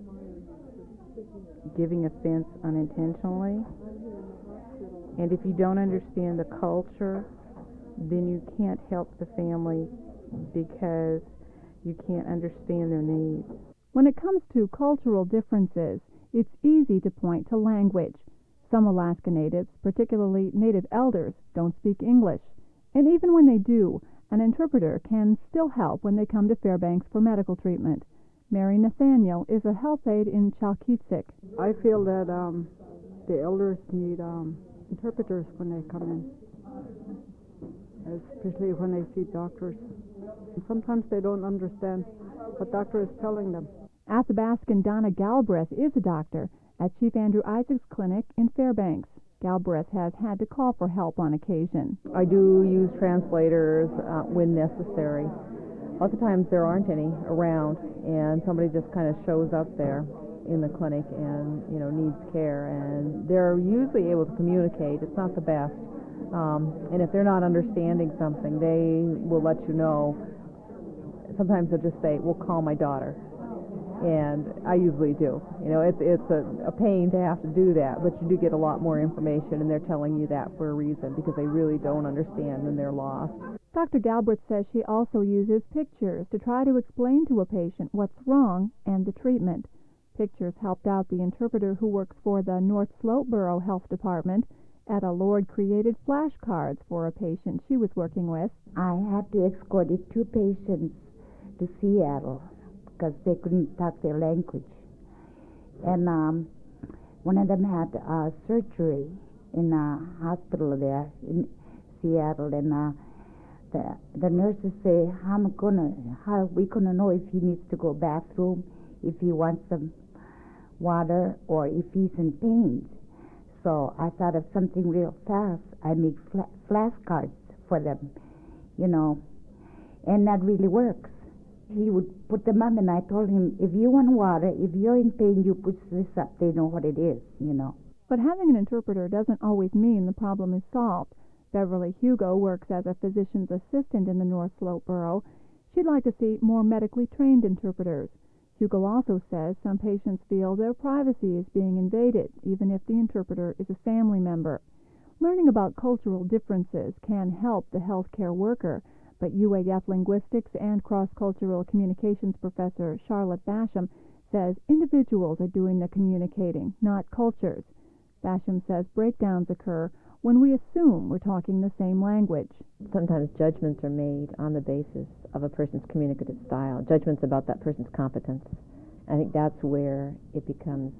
giving offense unintentionally. And if you don't understand the culture, then you can't help the family because you can't understand their needs. When it comes to cultural differences, it's easy to point to language. Some Alaska Natives, particularly Native elders, don't speak English. And even when they do, an interpreter can still help when they come to Fairbanks for medical treatment. Mary Nathaniel is a health aide in Chalkitsik. I feel that um, the elders need um, interpreters when they come in, especially when they see doctors. And sometimes they don't understand what doctor is telling them. Athabascan Donna Galbraith is a doctor at Chief Andrew Isaacs Clinic in Fairbanks. Galbraith has had to call for help on occasion. I do use translators uh, when necessary. Lots of times there aren't any around, and somebody just kind of shows up there in the clinic and, you know, needs care, and they're usually able to communicate. It's not the best. Um, and if they're not understanding something, they will let you know. Sometimes they'll just say, well, call my daughter. And I usually do. You know, it's it's a, a pain to have to do that, but you do get a lot more information, and they're telling you that for a reason, because they really don't understand and they're lost. Doctor Galbraith says she also uses pictures to try to explain to a patient what's wrong and the treatment. Pictures helped out the interpreter who works for the North Slope Borough Health Department. Etta Lord created flashcards for a patient she was working with. I had to escort two patients to Seattle because they couldn't talk their language. And um, one of them had uh, surgery in a hospital there. In, Seattle, and uh, the the nurses say, "How am I gonna? How are we gonna know if he needs to go bathroom, if he wants some water, or if he's in pain?" So I thought of something real fast. I make fla- flashcards for them, you know, and that really works. He would put them up, and I told him, if you want water, if you're in pain, you put this up. They know what it is, you know. But having an interpreter doesn't always mean the problem is solved. Beverly Hugo works as a physician's assistant in the North Slope Borough. She'd like to see more medically trained interpreters. Hugo also says some patients feel their privacy is being invaded, even if the interpreter is a family member. Learning about cultural differences can help the healthcare worker, but U A F linguistics and cross-cultural communications professor Charlotte Basham says individuals are doing the communicating, not cultures. Basham says breakdowns occur when we assume we're talking the same language. Sometimes judgments are made on the basis of a person's communicative style, judgments about that person's competence. I think that's where it becomes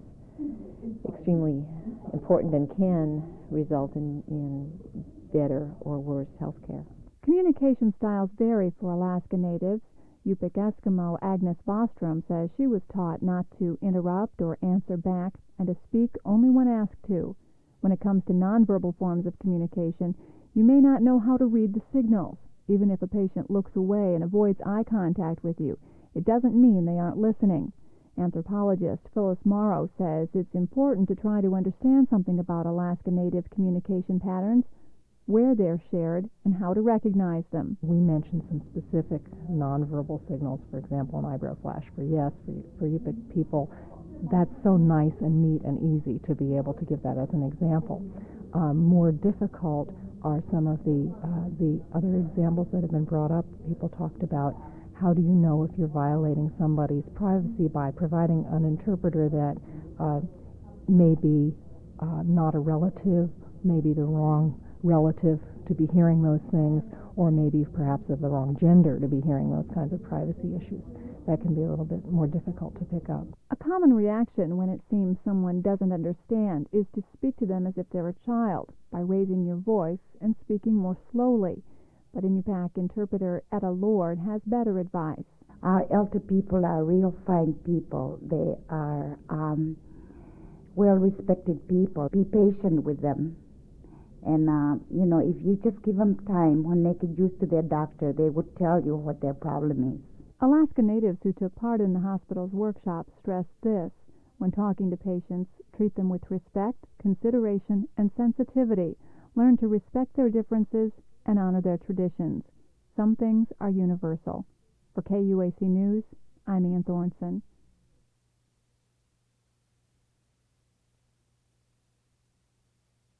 extremely important and can result in, in better or worse health care. Communication styles vary for Alaska Natives. Yupik Eskimo Agnes Bostrom says she was taught not to interrupt or answer back and to speak only when asked to. When it comes to nonverbal forms of communication, you may not know how to read the signals. Even if a patient looks away and avoids eye contact with you, it doesn't mean they aren't listening. Anthropologist Phyllis Morrow says it's important to try to understand something about Alaska Native communication patterns, where they're shared, and how to recognize them. We mentioned some specific nonverbal signals, for example, an eyebrow flash for yes, for, for Yupik people. That's so nice and neat and easy to be able to give that as an example. Um, more difficult are some of the uh, the other examples that have been brought up. People talked about how do you know if you're violating somebody's privacy by providing an interpreter that uh, may be uh, not a relative, maybe the wrong relative to be hearing those things, or maybe perhaps of the wrong gender to be hearing those kinds of privacy issues. That can be a little bit more difficult to pick up. A common reaction when it seems someone doesn't understand is to speak to them as if they're a child, by raising your voice and speaking more slowly. But Inupiaq interpreter Etta Lord has better advice. Our elder people are real fine people. They are um, well-respected people. Be patient with them. And, uh, you know, if you just give them time, when they get used to their doctor, they would tell you what their problem is. Alaska Natives who took part in the hospital's workshop stressed this. When talking to patients, treat them with respect, consideration, and sensitivity. Learn to respect their differences and honor their traditions. Some things are universal. For K U A C News, I'm Ann Thornson.